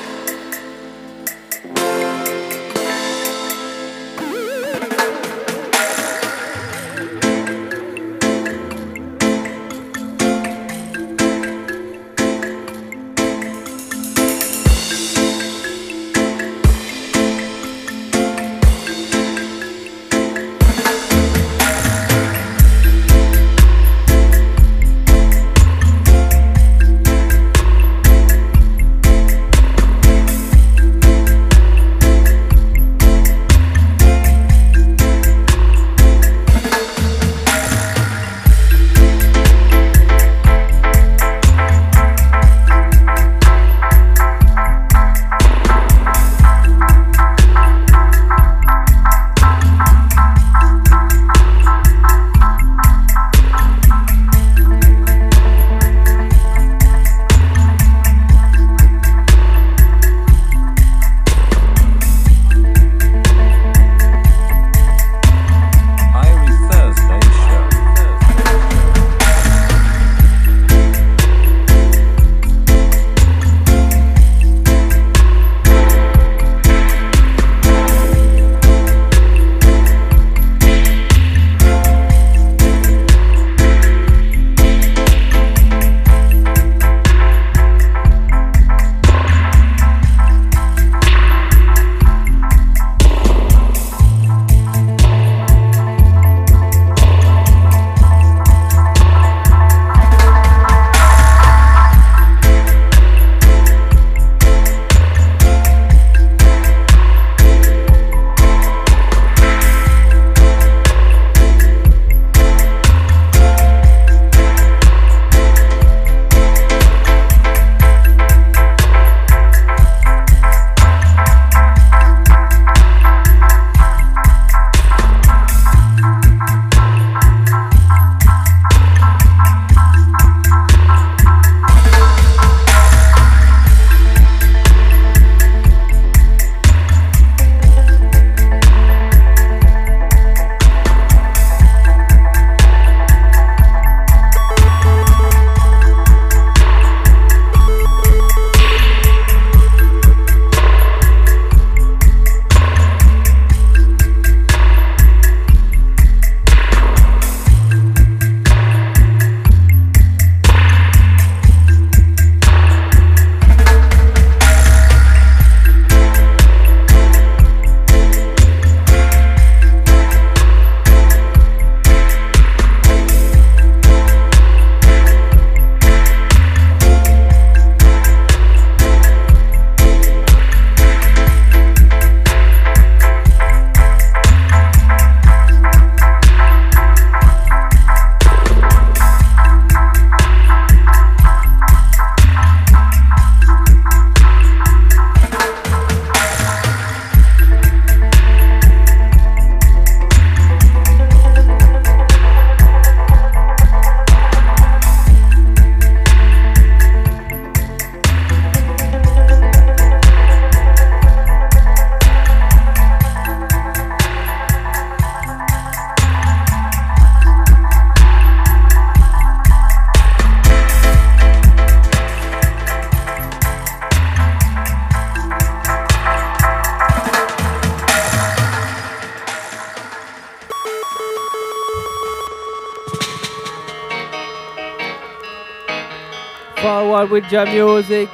Forward with Jam Music.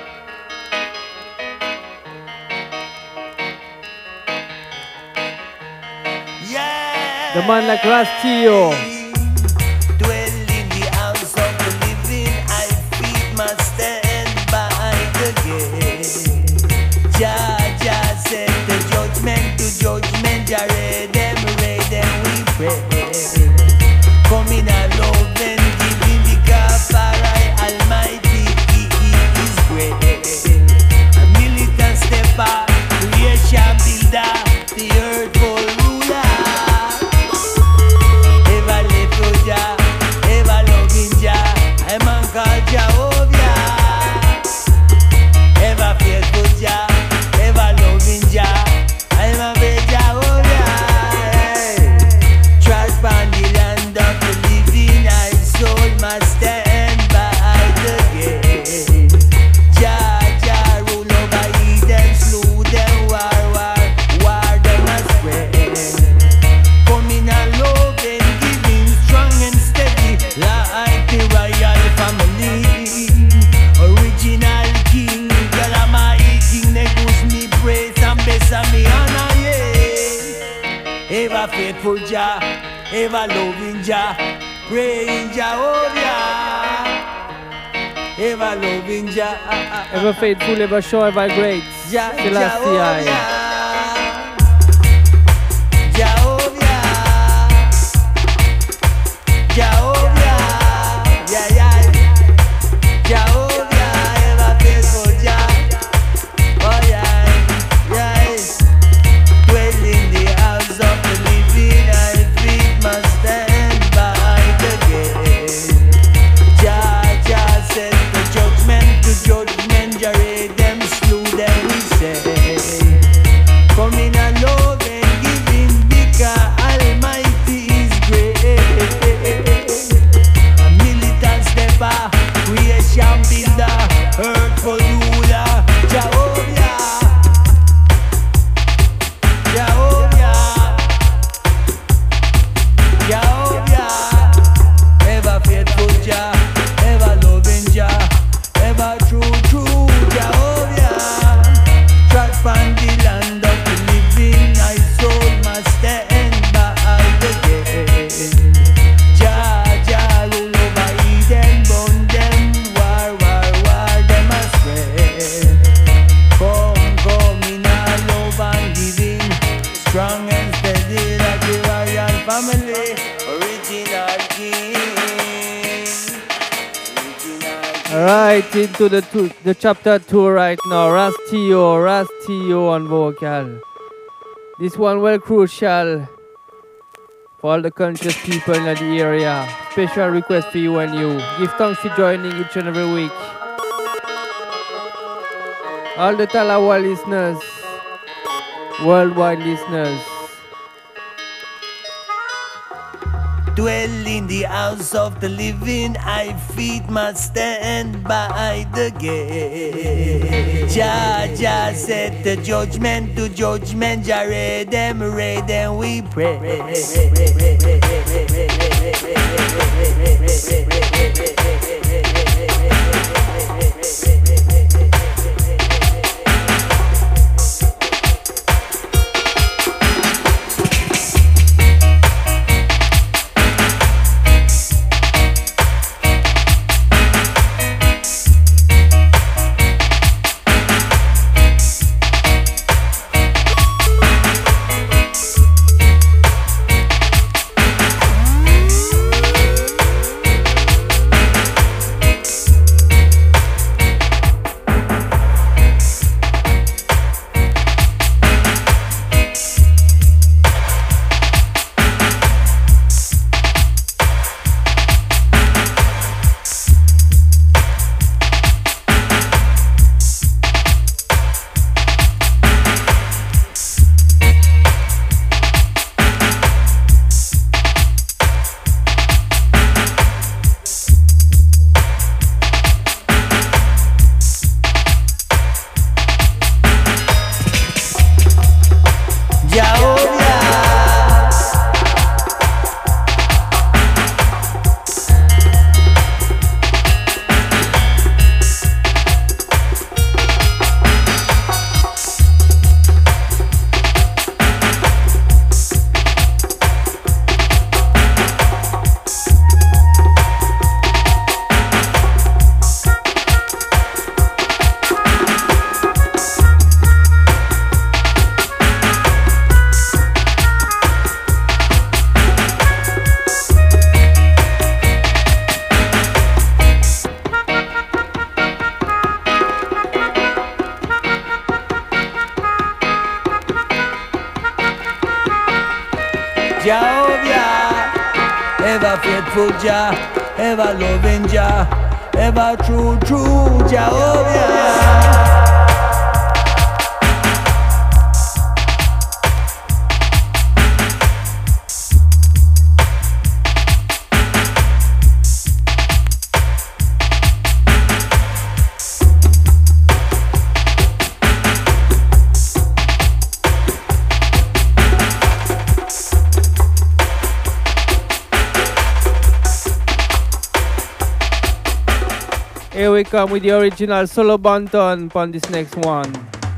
Yeah. The man like Rastio. Dwell in the house of the living, I feed my stand by the gate. Jah Jah said the judgment to judgment, Jah read them, we pray. Come in and love and give him the Kafarai Almighty, he is great. A militant stepper, creation builder, the earth will ruler. Everlasting faithful Jah, ever loving Jah, praying Jehovah, ever loving Jah, ever faithful, ever sure, ever great. Selassie. Into the chapter 2 right now. Rastio on vocal. This one well crucial for all the conscious people in the area. Special request for you and you. Give thanks for joining each and every week. All the Talawa listeners, worldwide listeners. Dwell in the house of the living, I feet must stand by the gate. Jah set the judgment to judgment, Jah read them, we pray. Jehovah, ever faithful Jah, ever loving Jah, ever true Jehovah. Here we come with the original solo Banton on this next one.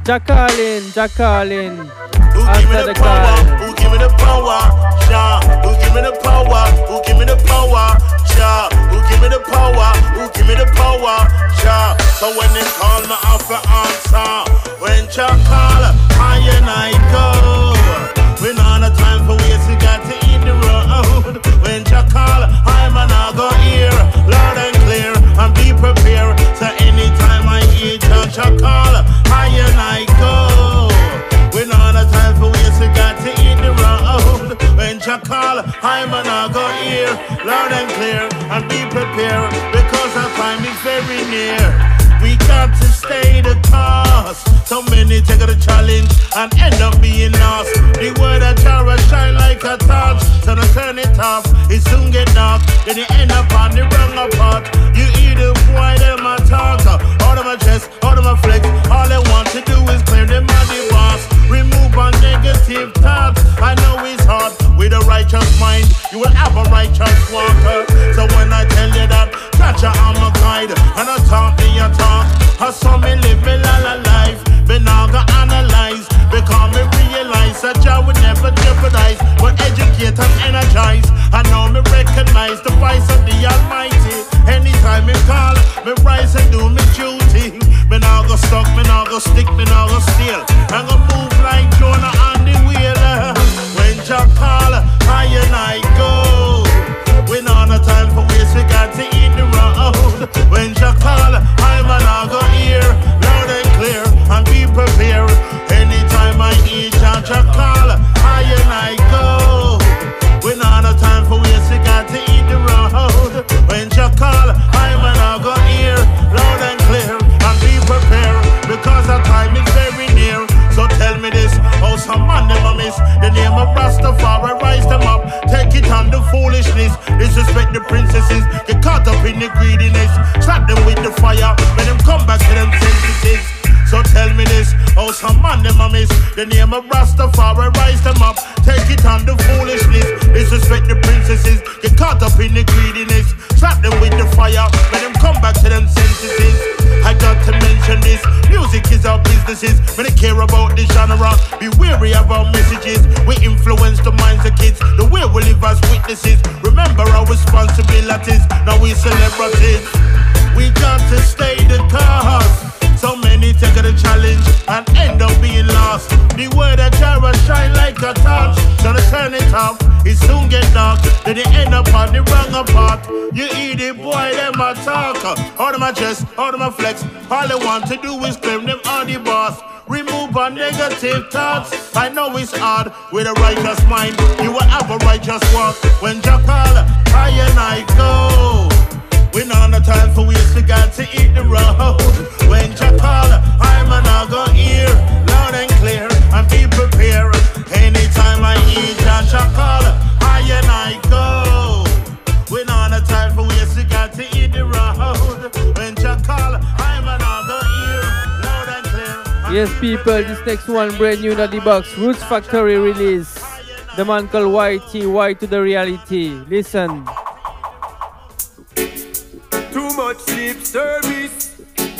Jacqueline. Who give me the power? Who give me the power? Jah. Who give me the power? Who give me the power? Jah. Who give me the power? Who give me the power? Jah. So when they call me, I for answer. When Jah call, I and I go. We not a time for waste, we got to eat the road. When Jah call, I'm an I go hear loud and clear and be prepared. So anytime I hear Jah call, I and I go. We not a time for waste, we got to eat the road. When Jah call, I'm an I go hear loud and clear and be prepared because our time is very near. We got to stay the course. So many take the challenge and end up being lost. The word of Jah shine like a torch. So to turn it off, it soon get dark. Then you end up on the wrong part. You either boy them a talk, out of my chest, out of my flex. All they want to do is claim them are the boss. Remove our negative thoughts. I know it's hard. With a righteous mind, you will have a righteous walker. So when I tell you that, Jah I'm a guide, and I talk me a talk. I saw me live me life, but now I analyze. Because me realize that Jah would never jeopardize, but educate and energize. I know me recognize the voice of the Almighty. Anytime me call, me rise and do me duty. Me now go stuck, me now go stick, me now go steal. I'm gonna move like Jonah on the wheel. When Jah call, I and I go. We not a time for waste, we got to eat the road. When Jah call, I'm an I go hear loud and clear and be prepared. Anytime I eat Jah call, I and I go. We not a time for waste, we got to eat the road. When Jah call, I'm an I go hear loud and clear and be prepared because our time is very near. So tell me this, how some man them a miss the name of Rastafari, rise them up, take it on the foolishness, disrespect the princesses, get caught up in the greediness, slap them with the fire, when them come back to them sentences. So tell me this, how some man them a miss the name of Rastafari, rise them up, take it on the foolishness, disrespect the princesses, get caught up in the greediness, slap them with the fire, when them come back to them sentences. I got to mention this, music is our businesses, when they care about the genre, be wary of our messages, we influence the minds of kids, the way we live as witnesses, remember our responsibilities, now we celebrities, we got to stay the cause. So many take the challenge and end up being lost. The word of Jah shine like a torch. So to turn it off, it soon get dark. Then you end up on the wrong part. You eat it, boy, them a talk. Out of my chest, out of my flex. All they want to do is claim them are the boss. Remove our negative thoughts. I know it's hard with a righteous mind. You will have a righteous walk. When Jah call, I and I go. We not no time for waste, we got to eat the road. When Jah call, I'm an I go hear loud and clear and be prepared. Anytime I eat Jah call, I and I go. We not no time for waste, we got to eat the road. When Jah call, I'm an I go hear loud and clear. Yes, people, this next one brand new in the box. Roots Factory release. The man called YT, Y to the reality. Listen. Too much lip service.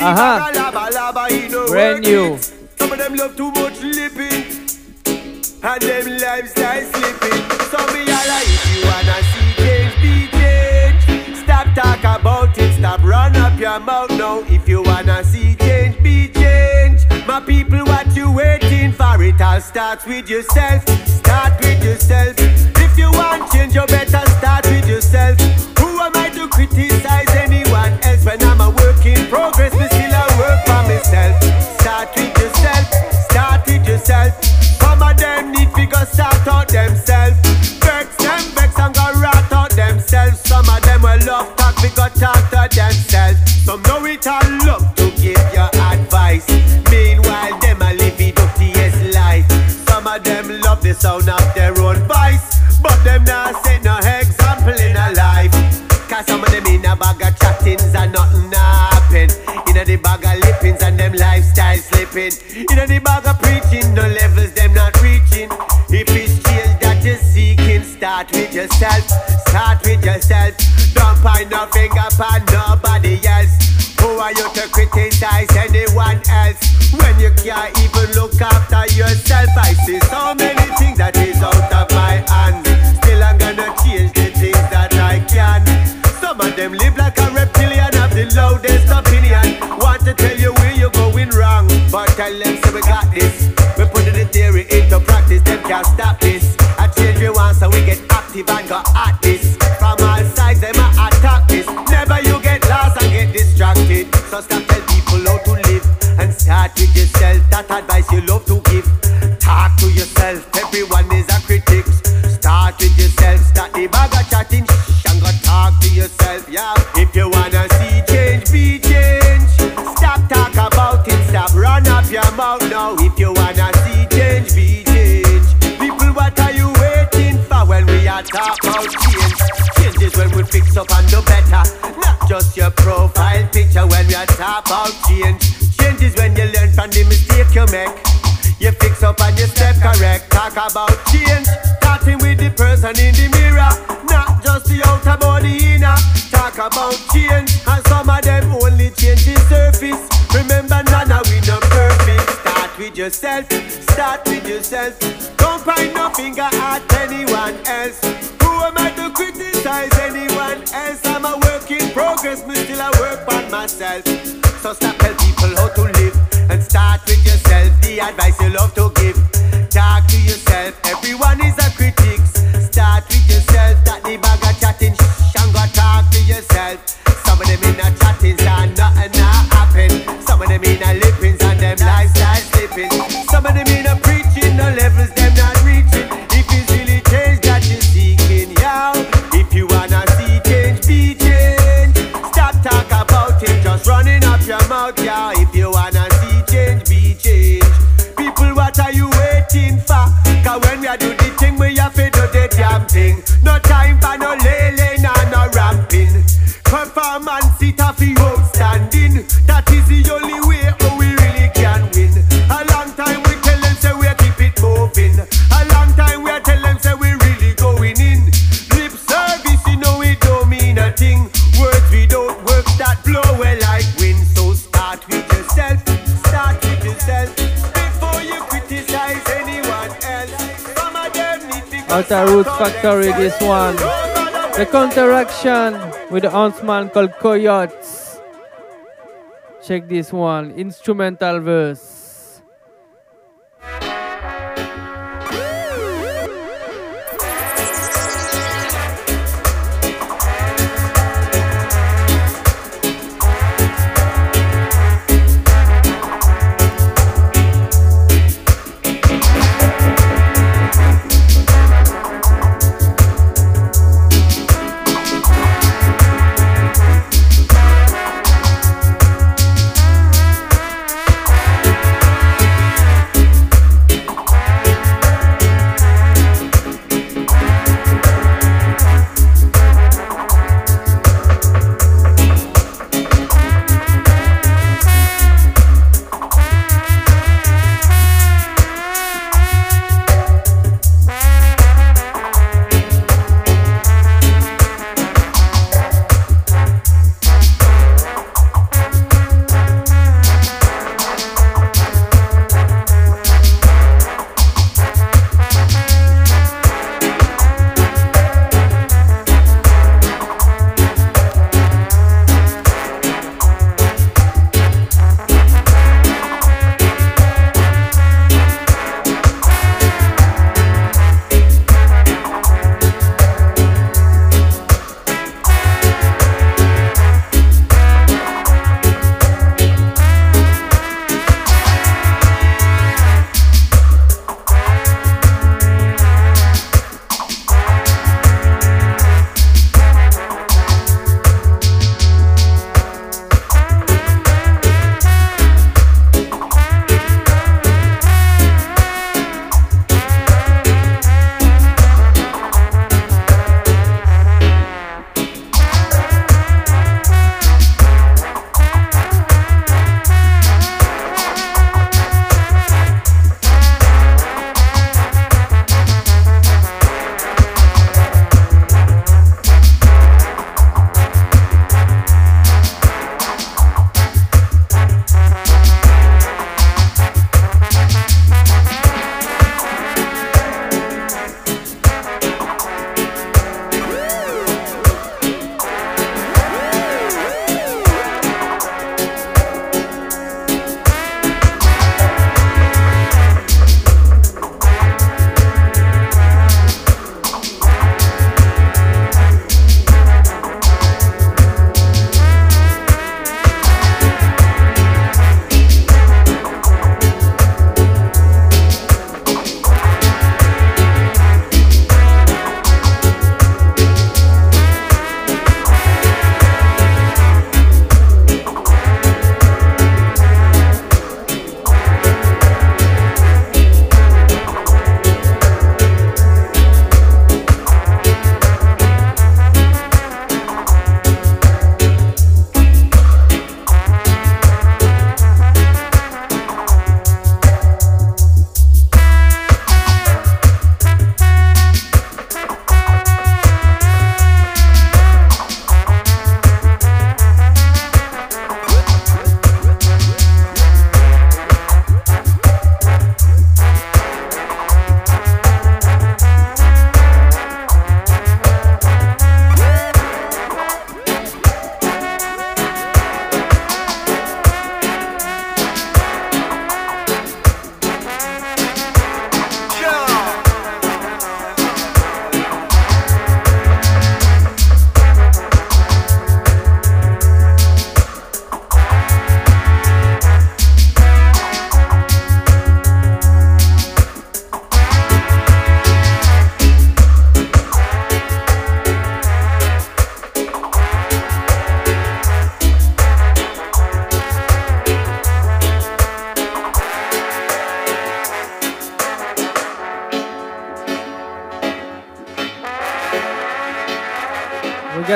Brand new. Some of them love too much lipping, and them lifestyle slipping. So me like, if you wanna see change, be change. Stop talk about it, stop run up your mouth now. If you wanna see change, be change. My people, what you waiting for? It all starts with yourself. Start with yourself. If you want change, you better start with yourself. Who am I to criticize anyone else when I'm a work in progress? Me still a work for myself. Start with yourself. Start with yourself. Some of them need to go start out themselves. Vex and go rat out themselves. Some of them will love talk, we go talk to themselves. Some know it all love to give your advice. Meanwhile, them a live it up to his life. Some of them love the sound of their own voice, but them not set no example in a life. Cause some of them in a bag of chattings and nothing happen. In a the bag of lippings and them lifestyle slipping. In a the bag of preaching, no levels them not reaching. If it's change that you're seeking, start with yourself. Start with yourself. Don't point no finger upon nobody else. Who are you to criticize anyone else? When you can't even look after yourself. I see so many things that is out of my hands. Still I'm gonna change the things that I can. Some of them live like a reptilian, have the loudest opinion. Want to tell you where you're going wrong, but tell them say we got this. We put the theory into practice, them can't stop this. I change we want so we get active and go at this. From all sides them a attack this. Never you get lost and get distracted. So stop tell people how to live and start with yourself. That advice you love to give. Talk to yourself, everyone is a critic. Start with yourself, start the bag of chatting and go talk to yourself, yeah. If you wanna see change, be change. Stop talk about it, stop run up your mouth now. If you wanna see change, be change. People, what are you waiting for when we are talk about change? Change is when we fix up and do better. Not just your profile picture when we are talk about change. Change is when you learn from the mistake you make. You fix up and you step correct. Talk about change, starting with the person in the mirror, not just the outer body inner. Talk about change, and some of them only change the surface. Remember, none of we not perfect. Start with yourself, start with yourself. Don't point no finger at anyone else. Who am I to criticize anyone else? I'm a work in progress, me still I work on myself. So stop tell people how to live and start with yourself. The advice you love to give. Talk to yourself, everyone is a critic. Start with yourself, that the bag of chatting and go talk to yourself. Some of them in a chattings and nothing not happen. Some of them in a lippings and them lifestyle slipping. Some of them in a preaching, no levels them not reaching. If it's really change that you're seeking, yeah. If you wanna see change, be change. Stop talk about it, just running up your mouth, yeah. If you wanna see change, be change. People, what are you waiting for? Cause when we are do the thing, we have to do the damn thing. No time for no lay, no ramping. Performance it a fi outstanding. That is the only way how we really can win. A long time we tell them say we keep it moving. A long time we tell them say we really going in. Lip service, you know it don't mean a thing. Words without work that blow well like wind. So start with yourself, start with yourself. Before you criticize anyone else. Some of them need to Outer Roots Factory, this one. The Counteraction with the huntsman called Coyotes. Check this one, instrumental verse.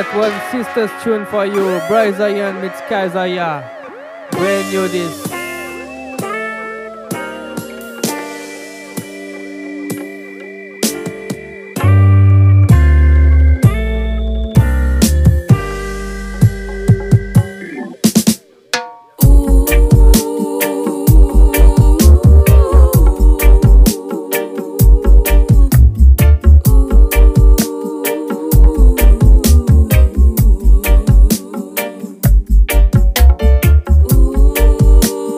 that one sister's tune for you. Bryce Zion meets Kaiser. Brand new this. Ooh.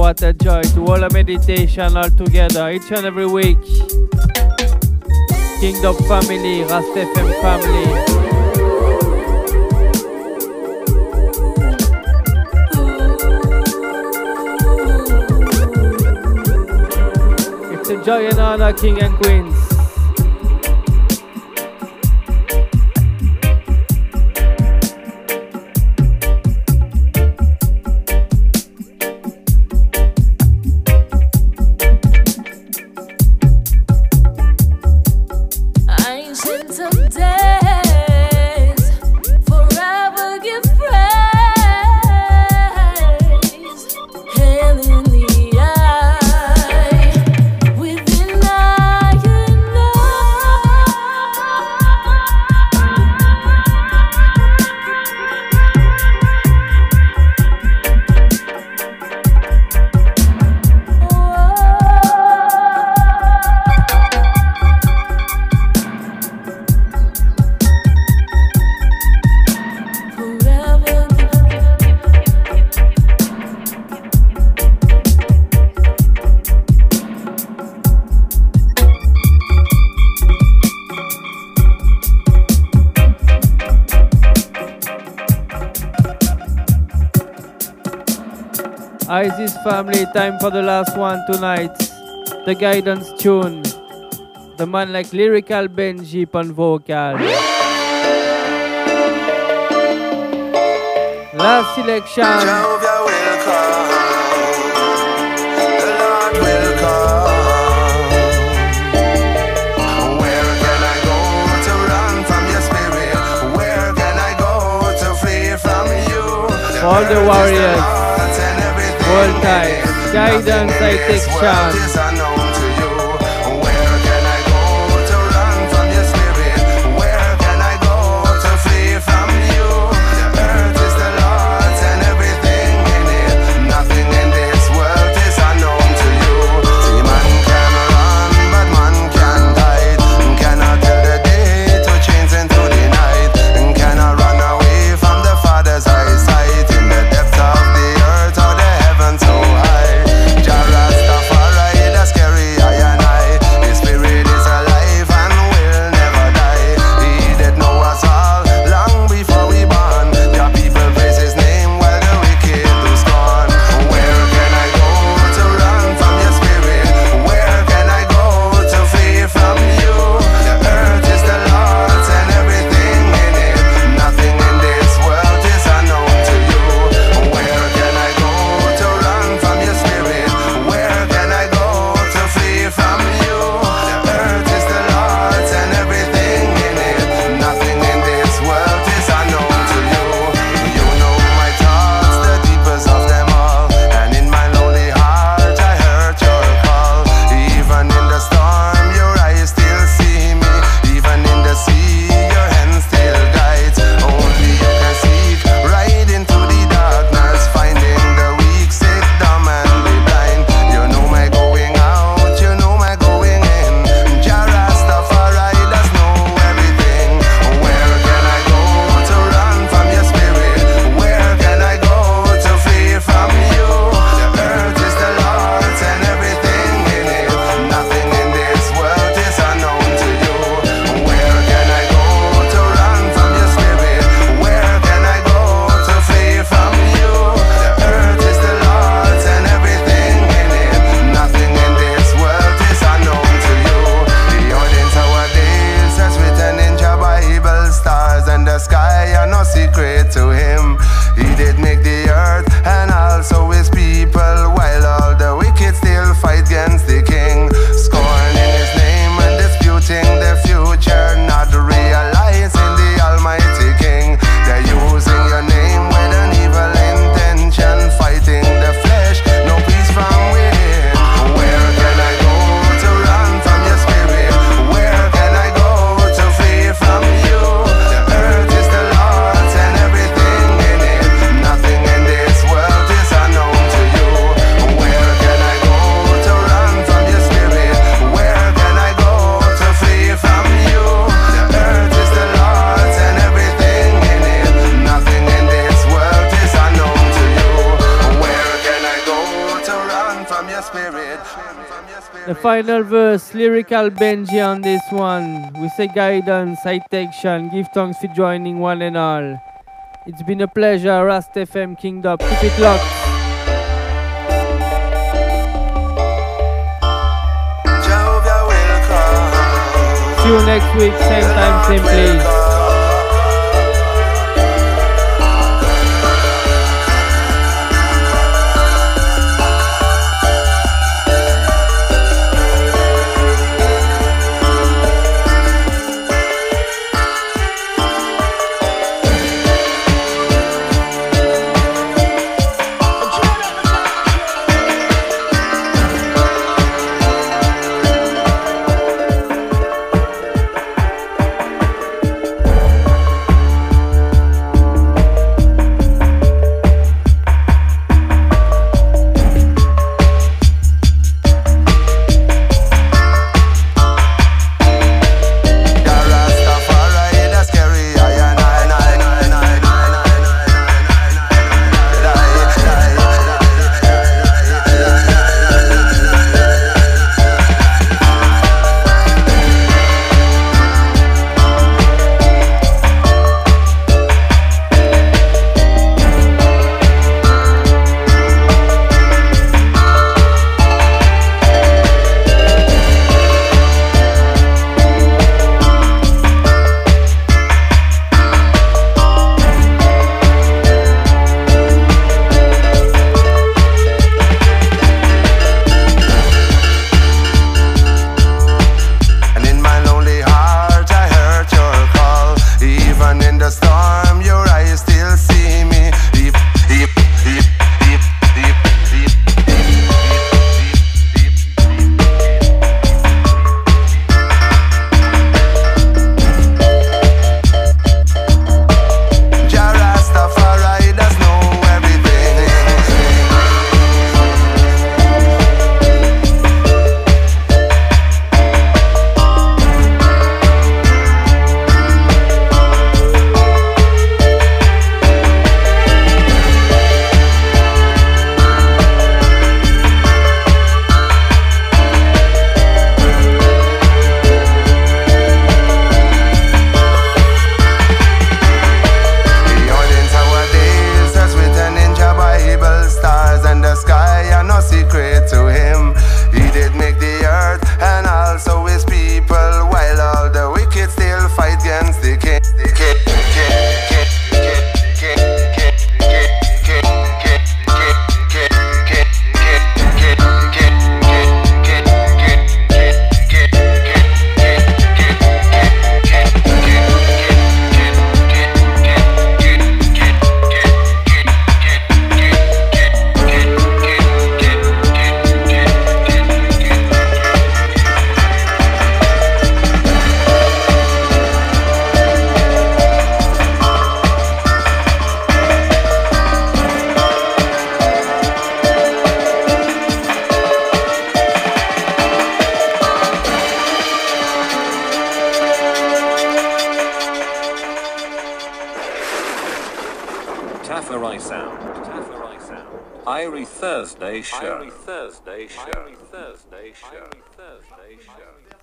what a joy to all a meditation all together each and every week. Kingdom family, Rast FM family. It's a joy and honor, King and Queens. Isis family, time for the last one tonight. The guidance tune. The man like Lyrical Benji on vocal. Last selection. All the warriors, all time, guidance I take chance. Jah Rastafari, the final verse, lyrical Benji on this one. We say guidance, citation, give thanks for joining one and all. It's been a pleasure, Rast FM Kingdom. Keep it locked. See you next week, same time, same place. Irie Thursday Show.